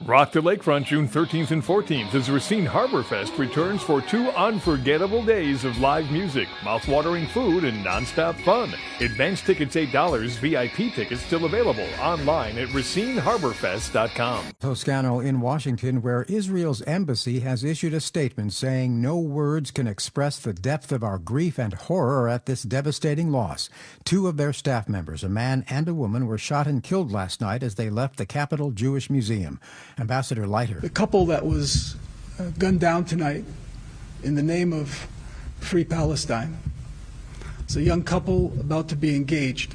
Rock the Lakefront June 13th and 14th as Racine Harbor Fest returns for 2 unforgettable days of live music, mouth-watering food, and nonstop fun. Advance tickets $8, VIP tickets still available online at RacineHarborFest.com. Toscano in Washington, where Israel's embassy has issued a statement saying no words can express the depth of our grief and horror at this devastating loss. 2 of their staff members, a man and a woman, were shot and killed last night as they left the Capitol Jewish Museum. Ambassador Leiter. The couple that was gunned down tonight in the name of Free Palestine. It's a young couple about to be engaged.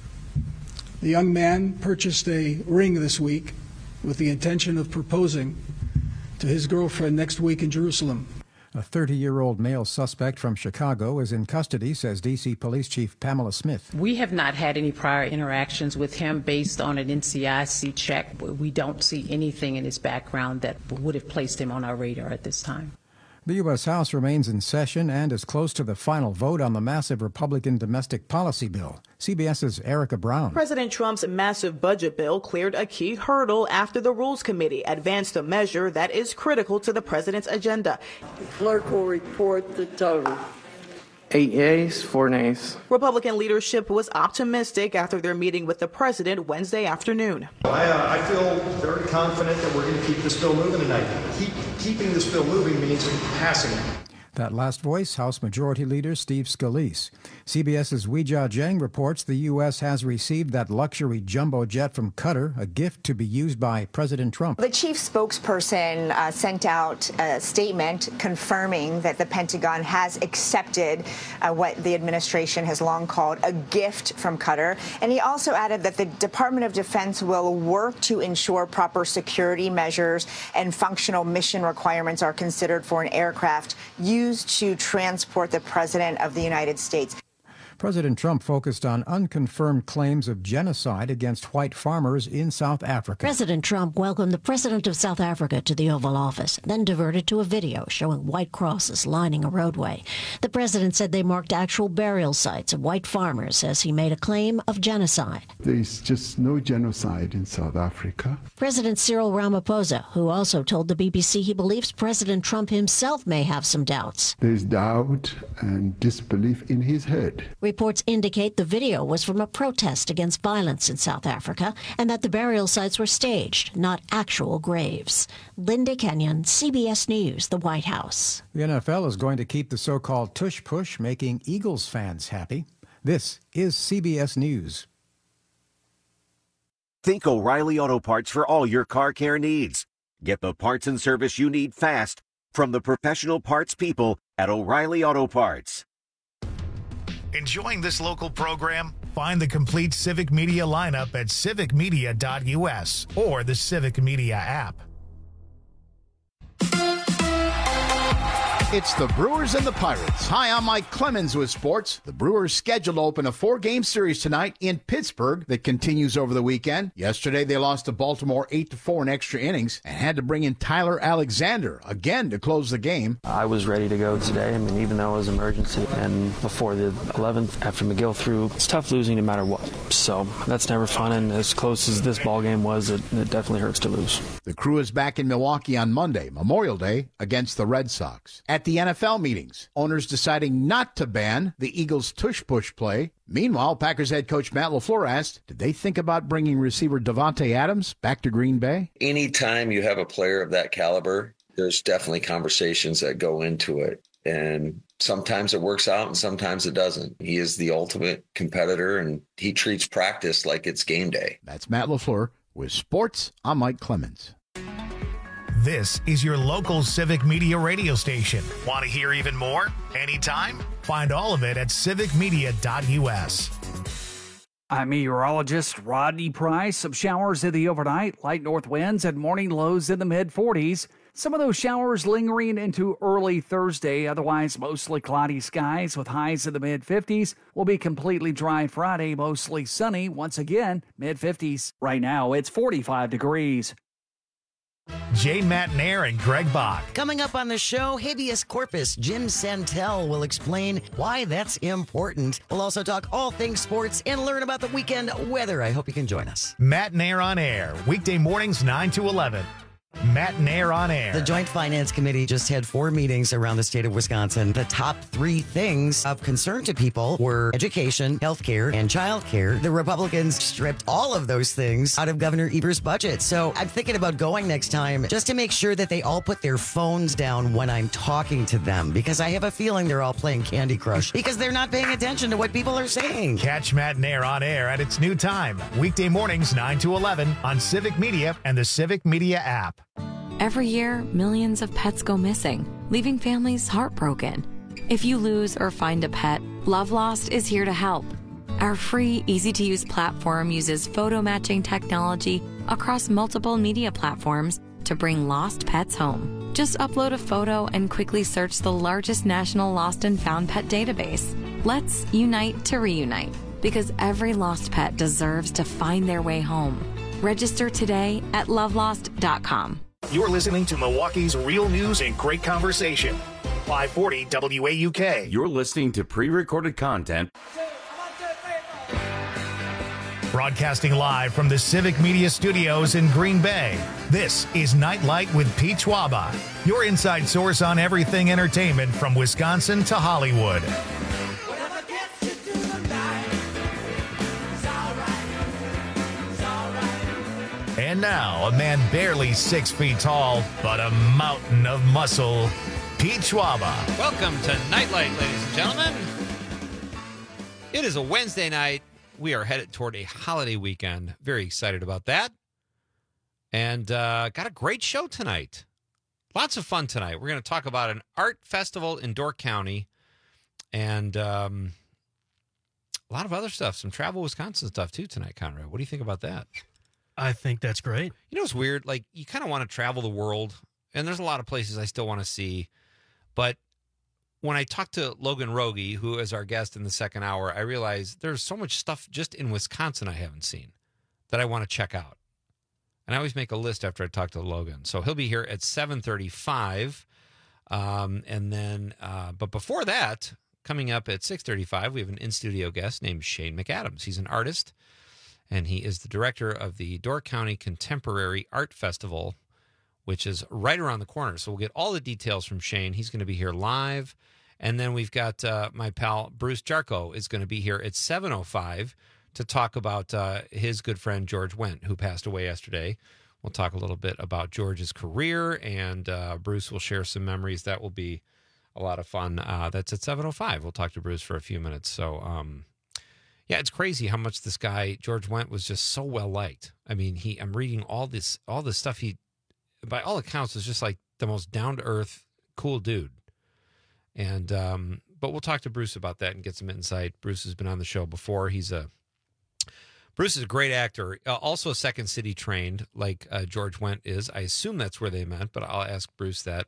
The young man purchased a ring this week with the intention of proposing to his girlfriend next week in Jerusalem. A 30-year-old male suspect from Chicago is in custody, says D.C. Police Chief Pamela Smith. We have not had any prior interactions with him based on an NCIC check. We don't see anything in his background that would have placed him on our radar at this time. The U.S. House remains in session and is close to the final vote on the massive Republican domestic policy bill. CBS's Erica Brown. President Trump's massive budget bill cleared a key hurdle after the Rules Committee advanced a measure that is critical to the president's agenda. The clerk will report the total. 8 yeas, 4 nays. Republican leadership was optimistic after their meeting with the president Wednesday afternoon. I feel very confident that we're going to keep this bill moving tonight. Keeping this bill moving means passing it. That last voice, House Majority Leader Steve Scalise. CBS's Weijia Jiang reports the U.S. has received that luxury jumbo jet from Qatar, a gift to be used by President Trump. The chief spokesperson sent out a statement confirming that the Pentagon has accepted what the administration has long called a gift from Qatar. And he also added that the Department of Defense will work to ensure proper security measures and functional mission requirements are considered for an aircraft used to transport the President of the United States. President Trump focused on unconfirmed claims of genocide against white farmers in South Africa. President Trump welcomed the President of South Africa to the Oval Office, then diverted to a video showing white crosses lining a roadway. The president said they marked actual burial sites of white farmers as he made a claim of genocide. There is just no genocide in South Africa. President Cyril Ramaphosa, who also told the BBC he believes President Trump himself may have some doubts. There is doubt and disbelief in his head. Reports indicate the video was from a protest against violence in South Africa and that the burial sites were staged, not actual graves. Linda Kenyon, CBS News, the White House. The NFL is going to keep the so-called tush push, making Eagles fans happy. This is CBS News. Think O'Reilly Auto Parts for all your car care needs. Get the parts and service you need fast from the professional parts people at O'Reilly Auto Parts. Enjoying this local program? Find the complete Civic Media lineup at civicmedia.us or the Civic Media app. It's the Brewers and the Pirates. Hi, I'm Mike Clemens with sports. The Brewers scheduled to open a 4-game series tonight in Pittsburgh that continues over the weekend. Yesterday, they lost to Baltimore 8-4 in extra innings and had to bring in Tyler Alexander again to close the game. I was ready to go today. I mean, even though it was emergency and before the 11th, after McGill threw, it's tough losing no matter what. So that's never fun, and as close as this ball game was, it definitely hurts to lose. The Crew is back in Milwaukee on Monday, Memorial Day, against the Red Sox. At the NFL meetings, owners deciding not to ban the Eagles' tush-push play. Meanwhile, Packers head coach Matt LaFleur asked, did they think about bringing receiver Davante Adams back to Green Bay? Anytime you have a player of that caliber, there's definitely conversations that go into it. And sometimes it works out and sometimes it doesn't. He is the ultimate competitor, and he treats practice like it's game day. That's Matt LaFleur with Sports. I'm Mike Clemens. This is your local Civic Media radio station. Want to hear even more? Anytime? Find all of it at civicmedia.us. I'm meteorologist Rodney Price. Some showers in the overnight, light north winds and morning lows in the mid-40s. Some of those showers lingering into early Thursday. Otherwise, mostly cloudy skies with highs in the mid-50s. Will be completely dry Friday, mostly sunny. Once again, mid-50s. Right now, it's 45 degrees. Jay Matnair and Greg Bach. Coming up on the show, habeas corpus. Jim Santel will explain why that's important. We'll also talk all things sports and learn about the weekend weather. I hope you can join us. Matnair on air, weekday mornings 9 to 11. Matt Nair on Air. The Joint Finance Committee just had 4 meetings around the state of Wisconsin. The top 3 things of concern to people were education, healthcare, and childcare. The Republicans stripped all of those things out of Governor Evers' budget. So I'm thinking about going next time just to make sure that they all put their phones down when I'm talking to them, because I have a feeling they're all playing Candy Crush because they're not paying attention to what people are saying. Catch Matt Nair on Air at its new time, weekday mornings 9 to 11 on Civic Media and the Civic Media app. Every year, millions of pets go missing, leaving families heartbroken. If you lose or find a pet, Love Lost is here to help. Our free, easy-to-use platform uses photo matching technology across multiple media platforms to bring lost pets home. Just upload a photo and quickly search the largest national lost and found pet database. Let's unite to reunite, because every lost pet deserves to find their way home. Register today at lovelost.com. You're listening to Milwaukee's real news and great conversation. 540 WAUK. You're listening to pre-recorded content. Broadcasting live from the Civic Media Studios in Green Bay. This is Nightlight with Pete Schwaba, your inside source on everything entertainment from Wisconsin to Hollywood. And now, a man barely 6 feet tall, but a mountain of muscle, Pete Schwaba. Welcome to Nightlight, ladies and gentlemen. It is a Wednesday night. We are headed toward a holiday weekend. Very excited about that. And got a great show tonight. Lots of fun tonight. We're going to talk about an art festival in Door County and a lot of other stuff. Some Travel Wisconsin stuff, too, tonight, Conrad. What do you think about that? I think that's great. You know what's weird? Like, you kind of want to travel the world, and there's a lot of places I still want to see. But when I talked to Logan Rogie, who is our guest in the second hour, I realized there's so much stuff just in Wisconsin I haven't seen that I want to check out. And I always make a list after I talk to Logan. So he'll be here at 7:35. And then, but before that, coming up at 6:35, we have an in-studio guest named Shane McAdams. He's an artist, and he is the director of the Door County Contemporary Art Festival, which is right around the corner. So we'll get all the details from Shane. He's going to be here live. And then we've got my pal Bruce Jarko is going to be here at 7:05 to talk about his good friend George Wendt, who passed away yesterday. We'll talk a little bit about George's career, and Bruce will share some memories. That will be a lot of fun. That's at 7:05. We'll talk to Bruce for a few minutes. So, yeah, it's crazy how much this guy, George Wendt, was just so well liked. I mean, I'm reading all this stuff. He, by all accounts, is just like the most down-to-earth, cool dude. And but we'll talk to Bruce about that and get some insight. Bruce has been on the show before. Bruce is a great actor, also Second City trained, like George Wendt is. I assume that's where they met, but I'll ask Bruce that.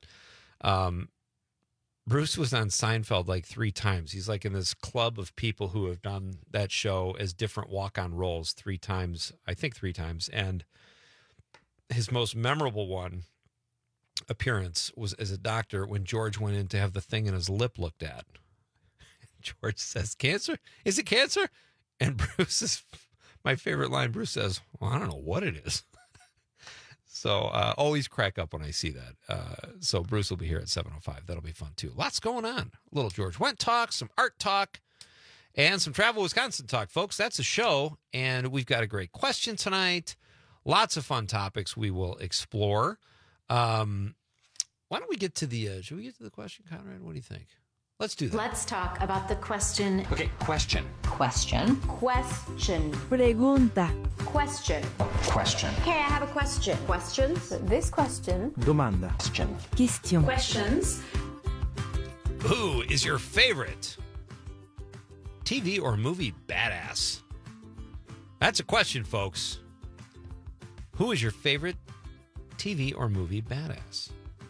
Bruce was on Seinfeld like 3 times. He's like in this club of people who have done that show as different walk-on roles 3 times, I think 3 times. And his most memorable appearance was as a doctor when George went in to have the thing in his lip looked at. George says, "Cancer? Is it cancer?" And Bruce's, my favorite line, Bruce says, "Well, I don't know what it is." So always crack up when I see that. So Bruce will be here at 7:05. That'll be fun, too. Lots going on. A little George Wendt talk, some art talk, and some Travel Wisconsin talk, folks. That's a show, and we've got a great question tonight. Lots of fun topics we will explore. Why don't we get to should we get to the question, Conrad? What do you think? Let's do that. Let's talk about the question. Okay, question. Question. Pregunta. Question. Question. Okay, I have a question. Questions? This question. Domanda. Question. Questions. Who is your favorite TV or movie badass? That's a question, folks. Who is your favorite TV or movie badass?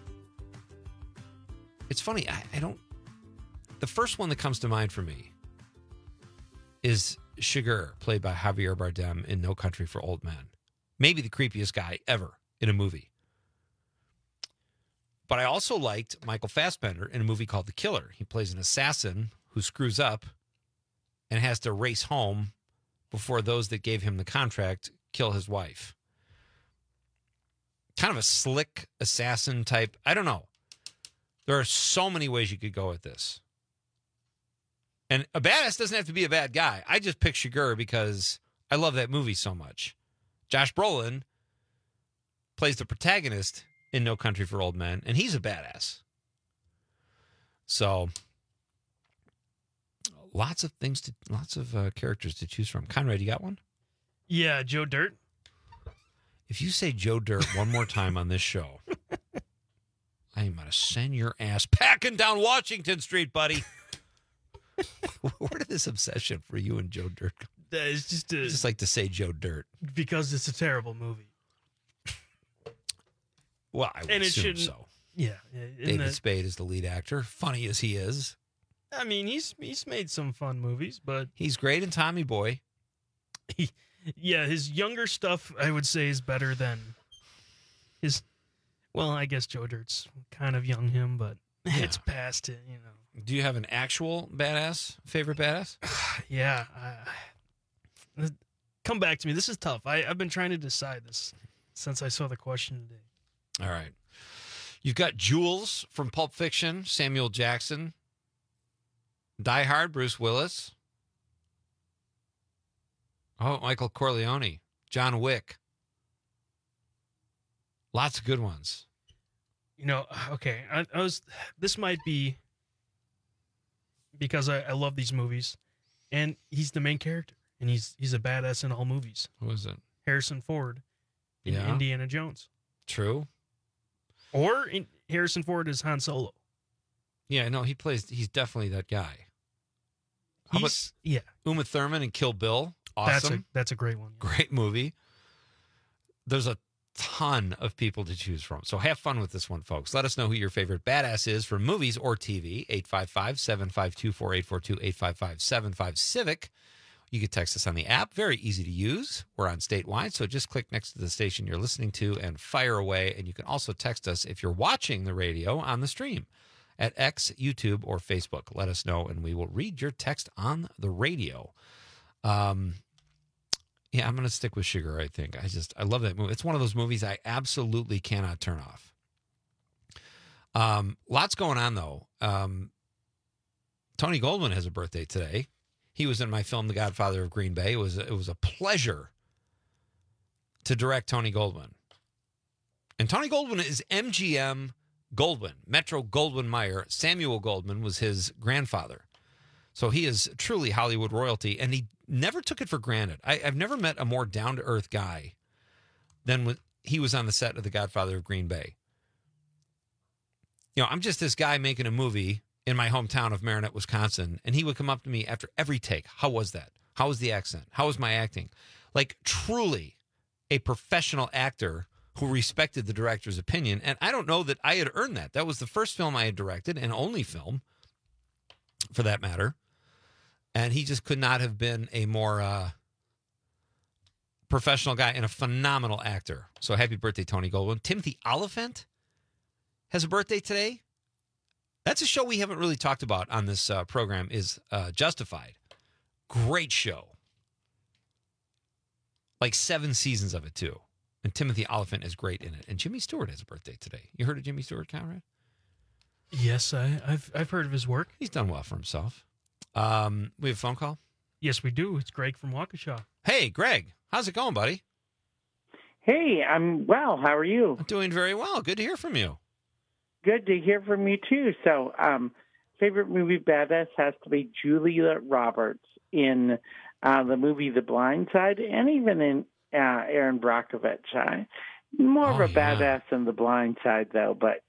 It's funny, I don't... The first one that comes to mind for me is Chigurh, played by Javier Bardem in No Country for Old Men. Maybe the creepiest guy ever in a movie. But I also liked Michael Fassbender in a movie called The Killer. He plays an assassin who screws up and has to race home before those that gave him the contract kill his wife. kind of a slick assassin type. I don't know. There are so many ways you could go with this. And a badass doesn't have to be a bad guy. I just pick Shigur because I love that movie so much. Josh Brolin plays the protagonist in No Country for Old Men, and he's a badass. So, lots of characters to choose from. Conrad, you got one? Yeah, Joe Dirt. If you say Joe Dirt one more time on this show, I am going to send your ass packing down Washington Street, buddy. Where did this obsession for you and Joe Dirt come? It's just like to say Joe Dirt. Because it's a terrible movie. Well, I would assume so. Yeah. David Spade is the lead actor. Funny as he is. I mean, he's made some fun movies, but... He's great in Tommy Boy. His younger stuff, I would say, is better than his... Well, I guess Joe Dirt's kind of young him, but it's past it, you know. Do you have an actual favorite badass? Yeah. Come back to me. This is tough. I've been trying to decide this since I saw the question today. All right. You've got Jules from Pulp Fiction, Samuel Jackson. Die Hard, Bruce Willis. Oh, Michael Corleone, John Wick. Lots of good ones. You know, okay, this might be because I love these movies, and he's the main character, and he's a badass in all movies. Who is it? Harrison Ford in Indiana Jones. True. Or Harrison Ford is Han Solo. Yeah, no, he's definitely that guy. How about Uma Thurman in Kill Bill? Awesome. That's a great one. Yeah. Great movie. There's a ton of people to choose from. So have fun with this one, folks. Let us know who your favorite badass is from movies or TV. 855-752-4842, 855-75-CIVIC. You can text us on the app. Very easy to use. We're on statewide, so just click next to the station you're listening to and fire away. And you can also text us if you're watching the radio on the stream at X, YouTube, or Facebook. Let us know, and we will read your text on the radio. Yeah, I'm going to stick with Sugar, I think. I love that movie. It's one of those movies I absolutely cannot turn off. Lots going on, though. Tony Goldwyn has a birthday today. He was in my film, The Godfather of Green Bay. It was a pleasure to direct Tony Goldwyn. And Tony Goldwyn is MGM Goldwyn, Metro Goldwyn Mayer. Samuel Goldwyn was his grandfather. So he is truly Hollywood royalty, and he never took it for granted. I've never met a more down-to-earth guy than when he was on the set of The Godfather of Green Bay. You know, I'm just this guy making a movie in my hometown of Marinette, Wisconsin, and he would come up to me after every take. How was that? How was the accent? How was my acting? Like, truly a professional actor who respected the director's opinion, and I don't know that I had earned that. That was the first film I had directed, and only film, for that matter. And he just could not have been a more professional guy and a phenomenal actor. So happy birthday, Tony Goldwyn. Timothy Olyphant has a birthday today. That's a show we haven't really talked about on this program, is Justified. Great show. Like 7 seasons of it, too. And Timothy Olyphant is great in it. And Jimmy Stewart has a birthday today. You heard of Jimmy Stewart, Conrad? Yes, I've heard of his work. He's done well for himself. We have a phone call? Yes, we do. It's Greg from Waukesha. Hey, Greg. How's it going, buddy? Hey, I'm well. How are you? I'm doing very well. Good to hear from you. Good to hear from you, too. So, favorite movie badass has to be Julia Roberts in the movie The Blind Side, and even in Aaron Brockovich. More of a badass in The Blind Side, though, but,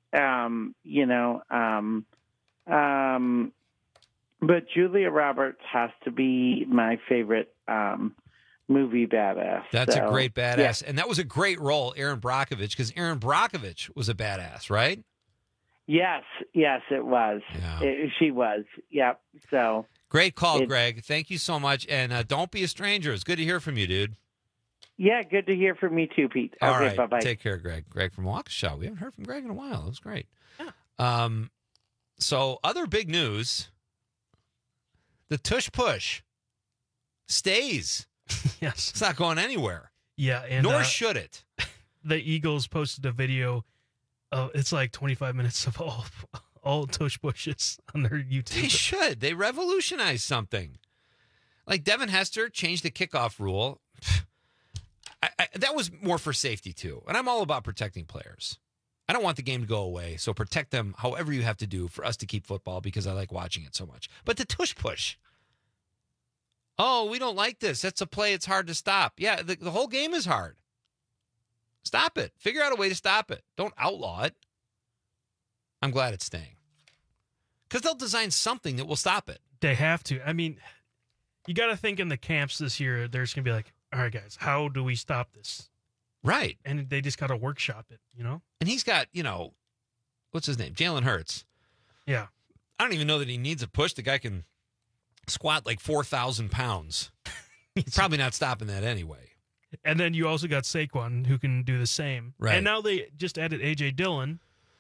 but Julia Roberts has to be my favorite movie badass. That's a great badass. Yeah. And that was a great role, Aaron Brockovich, because Aaron Brockovich was a badass, right? Yes, it was. Yeah. She was. Yep. So great call, Greg. Thank you so much. And don't be a stranger. It's good to hear from you, dude. Yeah, good to hear from you too, Pete. All okay, right. Bye-bye. Take care, Greg. Greg from Waukesha. We haven't heard from Greg in a while. It was great. Yeah. So other big news, the Tush Push stays. Yes. It's not going anywhere. Yeah. And, nor should it. the Eagles posted a video of, it's like 25 minutes of all tush pushes on their YouTube. They should. They revolutionized something. Like Devin Hester changed the kickoff rule. That was more for safety, too. And I'm all about protecting players. I don't want the game to go away, so protect them however you have to do for us to keep football because I like watching it so much. But the tush push. Oh, we don't like this. That's a play. It's hard to stop. Yeah, the whole game is hard. Stop it. Figure out a way to stop it. Don't outlaw it. I'm glad it's staying. Because they'll design something that will stop it. They have to. I mean, you got to think in the camps this year, there's going to be like, all right, guys, how do we stop this? Right. And they just got to workshop it, you know? And he's got, what's his name? Jalen Hurts. Yeah. I don't even know that he needs a push. The guy can squat like 4,000 pounds. He's probably not stopping that anyway. And then you also got Saquon who can do the same. Right. And now they just added A.J. Dillon.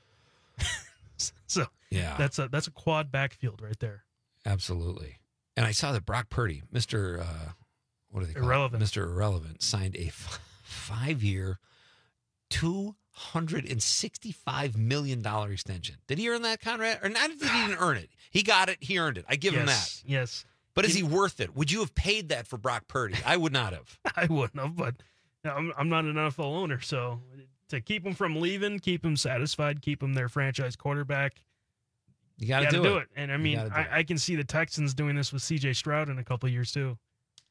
So yeah, that's a quad backfield right there. Absolutely. And I saw that Brock Purdy, Mr. What do they call Irrelevant. it? Mr. Irrelevant, signed a 5-year, $265 million extension. Did he earn that, Conrad? Or not? Did he even earn it? He got it. He earned it. I give him that. Yes. But is he worth it? Would you have paid that for Brock Purdy? I would not have. I wouldn't have, but I'm not an NFL owner, so to keep him from leaving, keep him satisfied, keep him their franchise quarterback, you got to do it. And I mean, I can see the Texans doing this with C.J. Stroud in a couple of years too.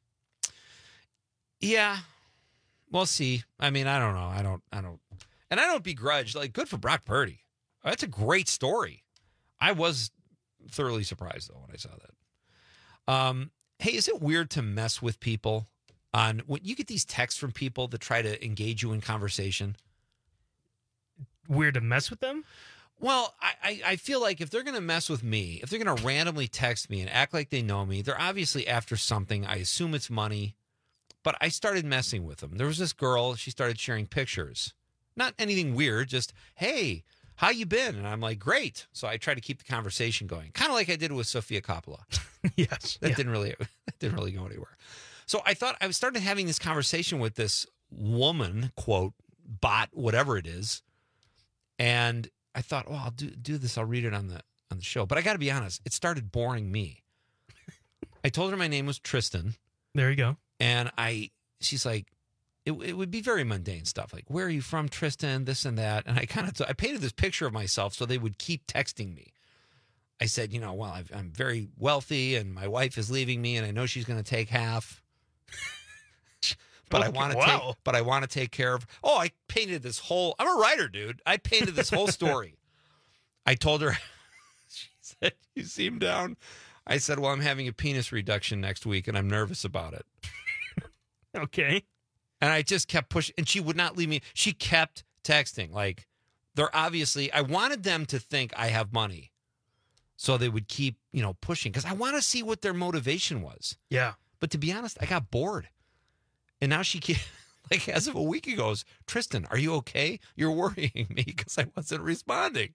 Yeah, we'll see. I mean, I don't know. I don't, and I don't begrudge. Like, good for Brock Purdy. That's a great story. I was thoroughly surprised though when I saw that. Hey, is it weird to mess with people on when you get these texts from people that try to engage you in conversation? Weird to mess with them? Well, I feel like if they're going to mess with me, if they're going to randomly text me and act like they know me, they're obviously after something. I assume it's money. But I started messing with them. There was this girl, she started sharing pictures. Not anything weird, just, hey, how you been? And I'm like, great. So I tried to keep the conversation going. Kind of like I did with Sofia Coppola. Yes. That didn't really go anywhere. So I thought I started having this conversation with this woman, quote, bot, whatever it is. And I thought, oh, I'll do this. I'll read it on the show. But I got to be honest, it started boring me. I told her my name was Tristan. There you go. And she's like, it would be very mundane stuff. Like, where are you from, Tristan? This and that. And I I painted this picture of myself so they would keep texting me. I said, well, I'm very wealthy and my wife is leaving me and I know she's going to take half. But okay, I want to take care of. Oh, I painted this whole. I'm a writer, dude. I painted this whole story. I told her. She said, "You seem down." I said, "Well, I'm having a penis reduction next week, and I'm nervous about it." Okay. And I just kept pushing, and she would not leave me. She kept texting. Like, they're obviously. I wanted them to think I have money, so they would keep, pushing because I want to see what their motivation was. Yeah. But to be honest, I got bored. And now she, like, as of a week ago, goes, Tristan, are you okay? You're worrying me because I wasn't responding.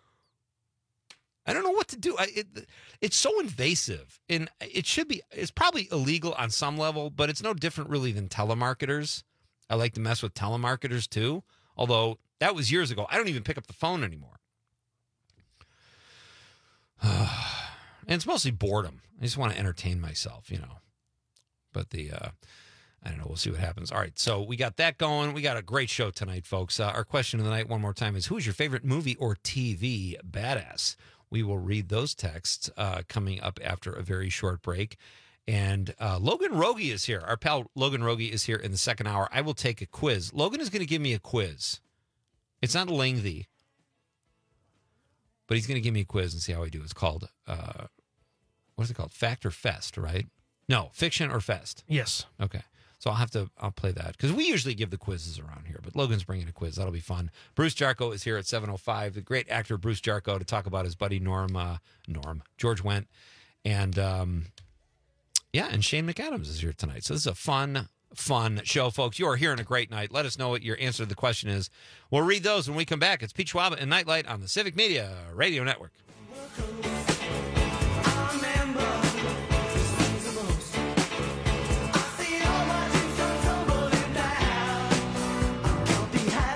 I don't know what to do. It's so invasive. And it's probably illegal on some level, but it's no different really than telemarketers. I like to mess with telemarketers too. Although that was years ago. I don't even pick up the phone anymore. And it's mostly boredom. I just want to entertain myself, But I don't know. We'll see what happens. All right. So we got that going. We got a great show tonight, folks. Our question of the night one more time is, who's your favorite movie or TV badass? We will read those texts coming up after a very short break. And Logan Rogie is here. Our pal Logan Rogie is here in the second hour. I will take a quiz. Logan is going to give me a quiz. It's not lengthy, but he's going to give me a quiz and see how I do. It's called, what is it called? Fact or Fest, right? No, Fiction or Fest. Yes. Okay. So I'll play that because we usually give the quizzes around here, but Logan's bringing a quiz. That'll be fun. Bruce Jarko is here at 7:05. The great actor Bruce Jarko to talk about his buddy George Wendt, and and Shane McAdams is here tonight. So this is a fun show, folks. You are here on a great night. Let us know what your answer to the question is. We'll read those when we come back. It's Pete Schwab and Nightlight on the Civic Media Radio Network. Happy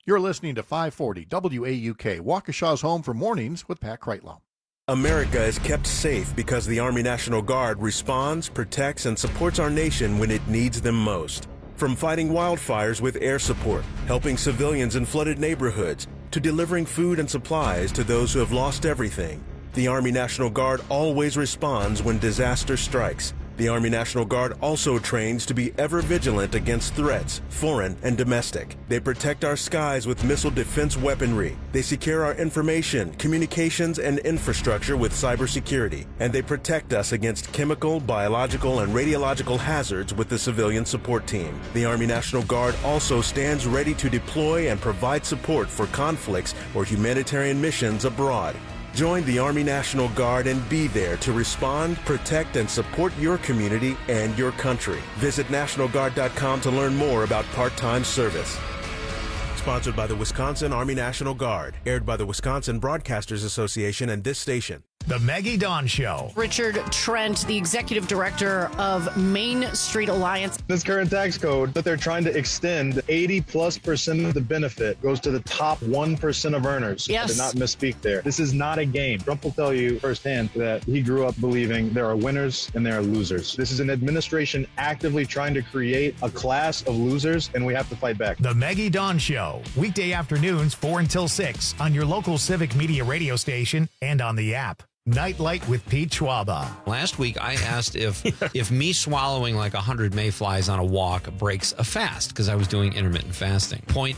You're listening to 540 WAUK, Waukesha's home for mornings with Pat Kreitlow. America is kept safe because the Army National Guard responds, protects, and supports our nation when it needs them most. From fighting wildfires with air support, helping civilians in flooded neighborhoods, to delivering food and supplies to those who have lost everything, the Army National Guard always responds when disaster strikes. The Army National Guard also trains to be ever vigilant against threats, foreign and domestic. They protect our skies with missile defense weaponry. They secure our information, communications, and infrastructure with cybersecurity. And they protect us against chemical, biological, and radiological hazards with the civilian support team. The Army National Guard also stands ready to deploy and provide support for conflicts or humanitarian missions abroad. Join the Army National Guard and be there to respond, protect, and support your community and your country. Visit NationalGuard.com to learn more about part-time service. Sponsored by the Wisconsin Army National Guard. Aired by the Wisconsin Broadcasters Association and this station. The Maggie Dawn Show. Richard Trent, the executive director of Main Street Alliance. This current tax code that they're trying to extend, 80+% of the benefit goes to the top 1% of earners. Yes. I did not misspeak there. This is not a game. Trump will tell you firsthand that he grew up believing there are winners and there are losers. This is an administration actively trying to create a class of losers, and we have to fight back. The Maggie Dawn Show. Weekday afternoons 4 until 6 on your local Civic Media radio station and on the app. Nightlight with Pete Schwaba. Last week, I asked if me swallowing like 100 mayflies on a walk breaks a fast, because I was doing intermittent fasting.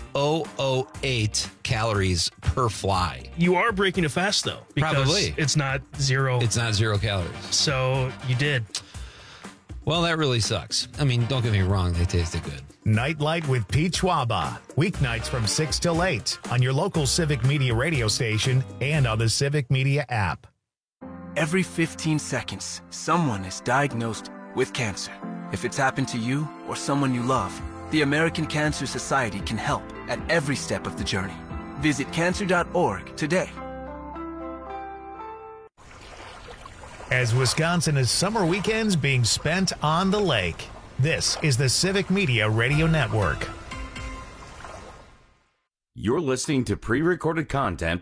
0.008 calories per fly. You are breaking a fast, though. Because Probably. it's not zero. It's not 0 calories. So you did. Well, that really sucks. I mean, don't get me wrong. They tasted good. Nightlight with Pete Schwaba. Weeknights from 6 till 8 on your local Civic Media radio station and on the Civic Media app. Every 15 seconds, someone is diagnosed with cancer. If it's happened to you or someone you love, the American Cancer Society can help at every step of the journey. Visit cancer.org today. As Wisconsin is summer weekends being spent on the lake, this is the Civic Media Radio Network. You're listening to pre-recorded content.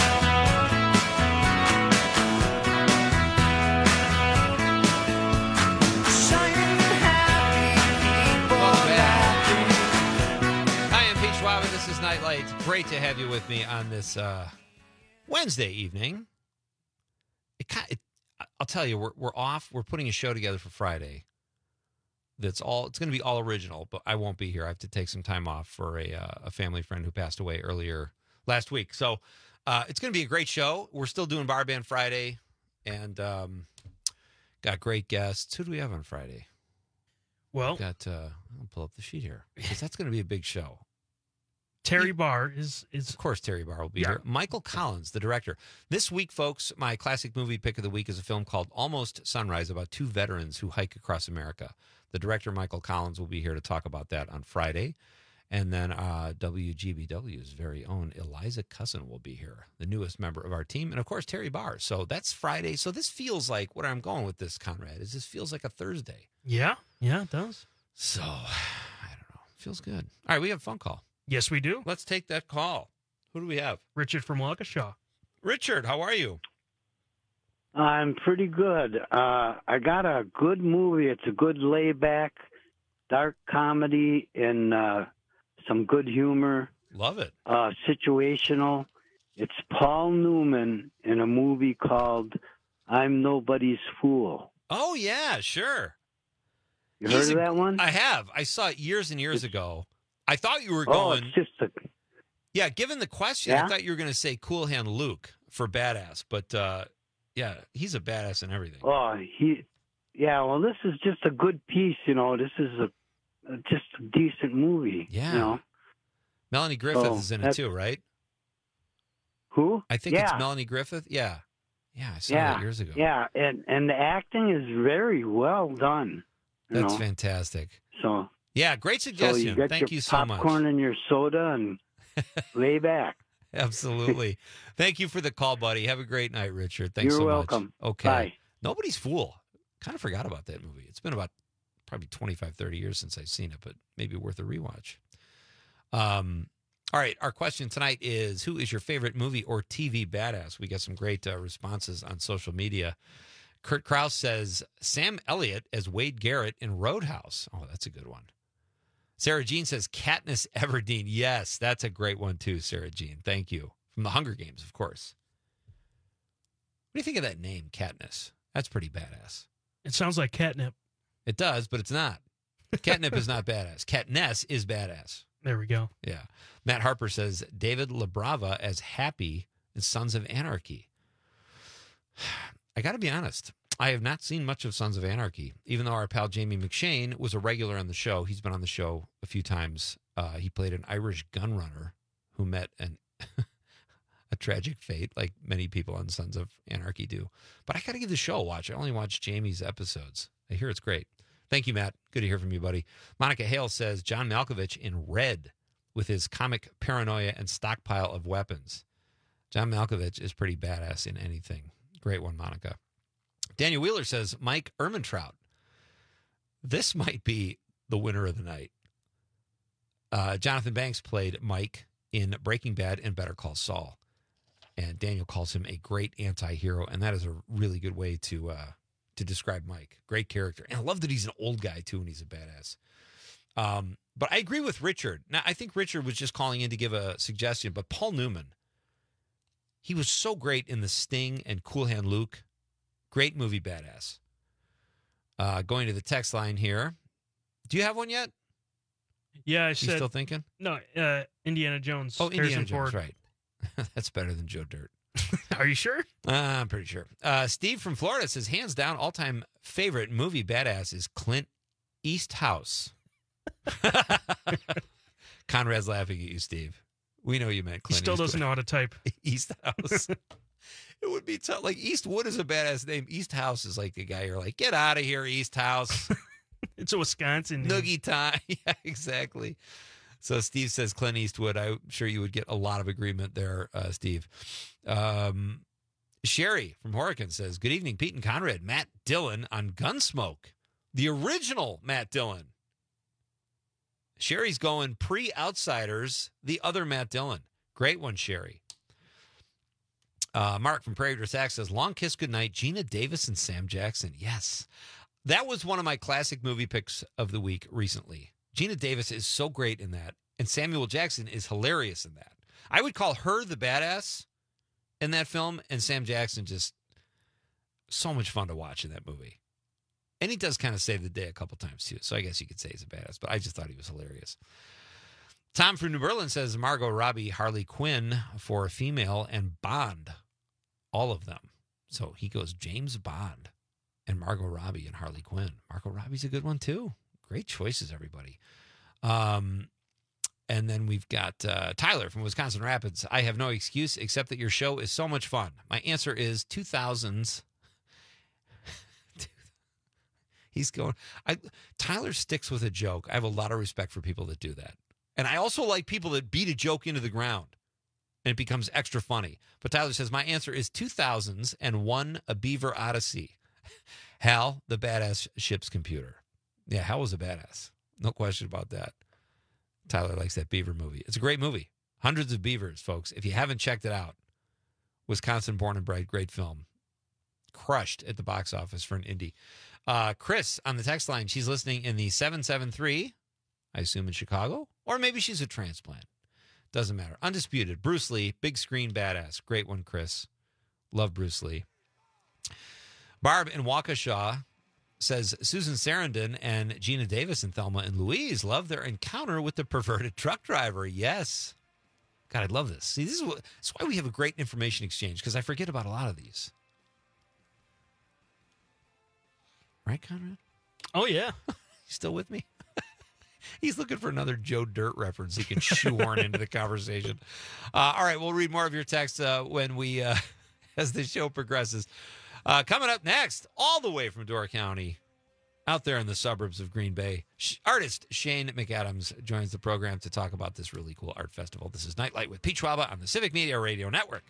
Nightlight. Great to have you with me on this Wednesday evening. I'll tell you, we're off. We're putting a show together for Friday. It's going to be all original, but I won't be here. I have to take some time off for a family friend who passed away earlier last week. So it's going to be a great show. We're still doing Bar Band Friday, and got great guests. Who do we have on Friday? Well, I'll pull up the sheet here because that's going to be a big show. Terry Barr is of course Terry Barr will be here. Michael Collins, the director. This week, folks, my classic movie pick of the week is a film called Almost Sunrise about two veterans who hike across America. The director, Michael Collins, will be here to talk about that on Friday. And then WGBW's very own Eliza Cousin will be here, the newest member of our team. And, of course, Terry Barr. So that's Friday. So this feels like, what I'm going with this, Conrad, is this feels like a Thursday. Yeah, it does. So, I don't know. Feels good. All right, we have a phone call. Yes, we do. Let's take that call. Who do we have? Richard from Waukesha. Richard, how are you? I'm pretty good. I got a good movie. It's a good layback, dark comedy, and some good humor. Love it. Situational. It's Paul Newman in a movie called I'm Nobody's Fool. Oh, yeah, sure. You heard of that one? I have. I saw it years and years ago. I thought you were going. It's just a. Yeah, given the question, I thought you were going to say Cool Hand Luke for badass, but yeah, he's a badass in everything. Oh, yeah. Well, this is just a good piece. This is just a decent movie. Yeah. Melanie Griffith is in it too, right? Who? I think it's Melanie Griffith. Yeah, I saw that years ago. Yeah, and the acting is very well done. That's fantastic. So. Yeah, great suggestion. Thank you so much. Popcorn and your soda and lay back. Absolutely. Thank you for the call, buddy. Have a great night, Richard. Thanks so much. You're welcome. Okay. Bye. Nobody's Fool. Kind of forgot about that movie. It's been about probably 25, 30 years since I've seen it, but maybe worth a rewatch. All right, our question tonight is, who is your favorite movie or TV badass? We got some great responses on social media. Kurt Krause says, Sam Elliott as Wade Garrett in Roadhouse. Oh, that's a good one. Sarah Jean says, Katniss Everdeen. Yes, that's a great one too, Sarah Jean. Thank you. From the Hunger Games, of course. What do you think of that name, Katniss? That's pretty badass. It sounds like catnip. It does, but it's not. Catnip is not badass. Katniss is badass. There we go. Yeah. Matt Harper says David LaBrava as Happy in Sons of Anarchy. I got to be honest. I have not seen much of Sons of Anarchy, even though our pal Jamie McShane was a regular on the show. He's been on the show a few times. He played an Irish gun runner who met a tragic fate, like many people on Sons of Anarchy do. But I got to give the show a watch. I only watched Jamie's episodes. I hear it's great. Thank you, Matt. Good to hear from you, buddy. Monica Hale says John Malkovich in Red with his comic paranoia and stockpile of weapons. John Malkovich is pretty badass in anything. Great one, Monica. Daniel Wheeler says Mike Ehrmantraut. This might be the winner of the night. Jonathan Banks played Mike in Breaking Bad and Better Call Saul. And Daniel calls him a great anti-hero, and that is a really good way to describe Mike. Great character. And I love that he's an old guy, too, and he's a badass. But I agree with Richard. Now, I think Richard was just calling in to give a suggestion, but Paul Newman, he was so great in The Sting and Cool Hand Luke. Great movie badass. Going to the text line here. Do you have one yet? Yeah, I you said. Still thinking? No, Indiana Jones. Oh, Indiana Jones, Ford. right. That's better than Joe Dirt. Are you sure? I'm pretty sure. Steve from Florida says, hands down, all-time favorite movie badass is Clint Easthouse. Conrad's laughing at you, Steve. We know you meant Clint. He still doesn't know how to type. Easthouse. It would be tough. Like, Eastwood is a badass name. Easthouse is like the guy you're like, get out of here, Easthouse. It's a Wisconsin name. Noogie time. Yeah, exactly. So Steve says Clint Eastwood. I'm sure you would get a lot of agreement there, Steve. Sherry from Horicon says, good evening, Pete and Conrad. Matt Dillon on Gunsmoke. The original Matt Dillon. Sherry's going pre-Outsiders, the other Matt Dillon. Great one, Sherry. Mark from Prairie du Sac says, Long Kiss Goodnight, Gina Davis and Sam Jackson. Yes. That was one of my classic movie picks of the week recently. Gina Davis is so great in that, and Samuel Jackson is hilarious in that. I would call her the badass in that film, and Sam Jackson just so much fun to watch in that movie. And he does kind of save the day a couple times, too, so I guess you could say he's a badass, but I just thought he was hilarious. Tom from New Berlin says Margot Robbie, Harley Quinn for a female, and Bond, all of them. So he goes James Bond and Margot Robbie and Harley Quinn. Margot Robbie's a good one, too. Great choices, everybody. And then we've got Tyler from Wisconsin Rapids. I have no excuse except that your show is so much fun. My answer is 2000s. He's going. Tyler sticks with a joke. I have a lot of respect for people that do that. And I also like people that beat a joke into the ground and it becomes extra funny. But Tyler says, my answer is 2000s and won a Beaver Odyssey. Hal, the badass ship's computer. Yeah, Hal was a badass. No question about that. Tyler likes that Beaver movie. It's a great movie. Hundreds of beavers, folks. If you haven't checked it out, Wisconsin born and bred, great film. Crushed at the box office for an indie. Chris on the text line, she's listening in the 773, I assume in Chicago, or maybe she's a transplant. Doesn't matter. Undisputed. Bruce Lee, big screen badass. Great one, Chris. Love Bruce Lee. Barb in Waukesha says Susan Sarandon and Gina Davis and Thelma and Louise love their encounter with the perverted truck driver. Yes. God, I love this. See, this is why we have a great information exchange, because I forget about a lot of these. Right, Conrad? Oh, yeah. You still with me? He's looking for another Joe Dirt reference he can shoehorn into the conversation. All right, we'll read more of your texts when we, as the show progresses. Coming up next, all the way from Door County, out there in the suburbs of Green Bay, artist Shane McAdams joins the program to talk about this really cool art festival. This is Nightlight with Pete Schwaba on the Civic Media Radio Network.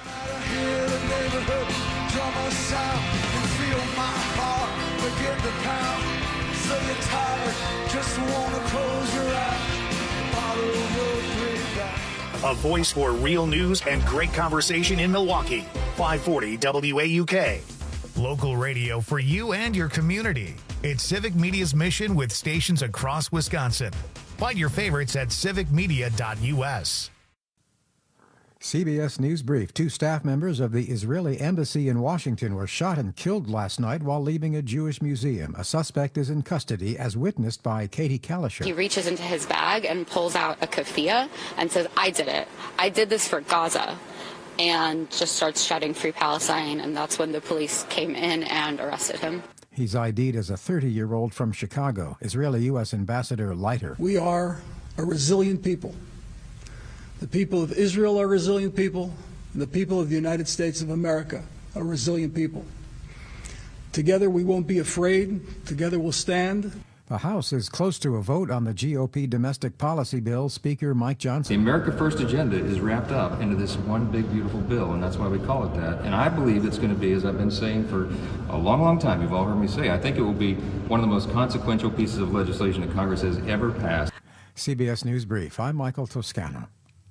So you're tired, just wanna close your eyes, bottle of road, a voice for real news and great conversation in Milwaukee. 540 WAUK. Local radio for you and your community. It's Civic Media's mission with stations across Wisconsin. Find your favorites at civicmedia.us. CBS News Brief. 2 staff members of the Israeli embassy in Washington were shot and killed last night while leaving a Jewish museum. A suspect is in custody, as witnessed by Katie Kalischer. He reaches into his bag and pulls out a keffiyeh and says, "I did it. I did this for Gaza," and just starts shouting "Free Palestine," and that's when the police came in and arrested him. He's ID'd as a 30-year-old from Chicago. Israeli U.S. Ambassador Leiter. We are a resilient people. The people of Israel are resilient people, and the people of the United States of America are resilient people. Together we won't be afraid. Together we'll stand. The House is close to a vote on the GOP domestic policy bill. Speaker Mike Johnson. The America First agenda is wrapped up into this one big, beautiful bill, and that's why we call it that. And I believe it's going to be, as I've been saying for a long, long time, you've all heard me say, I think it will be one of the most consequential pieces of legislation that Congress has ever passed. CBS News Brief. I'm Michael Toscano.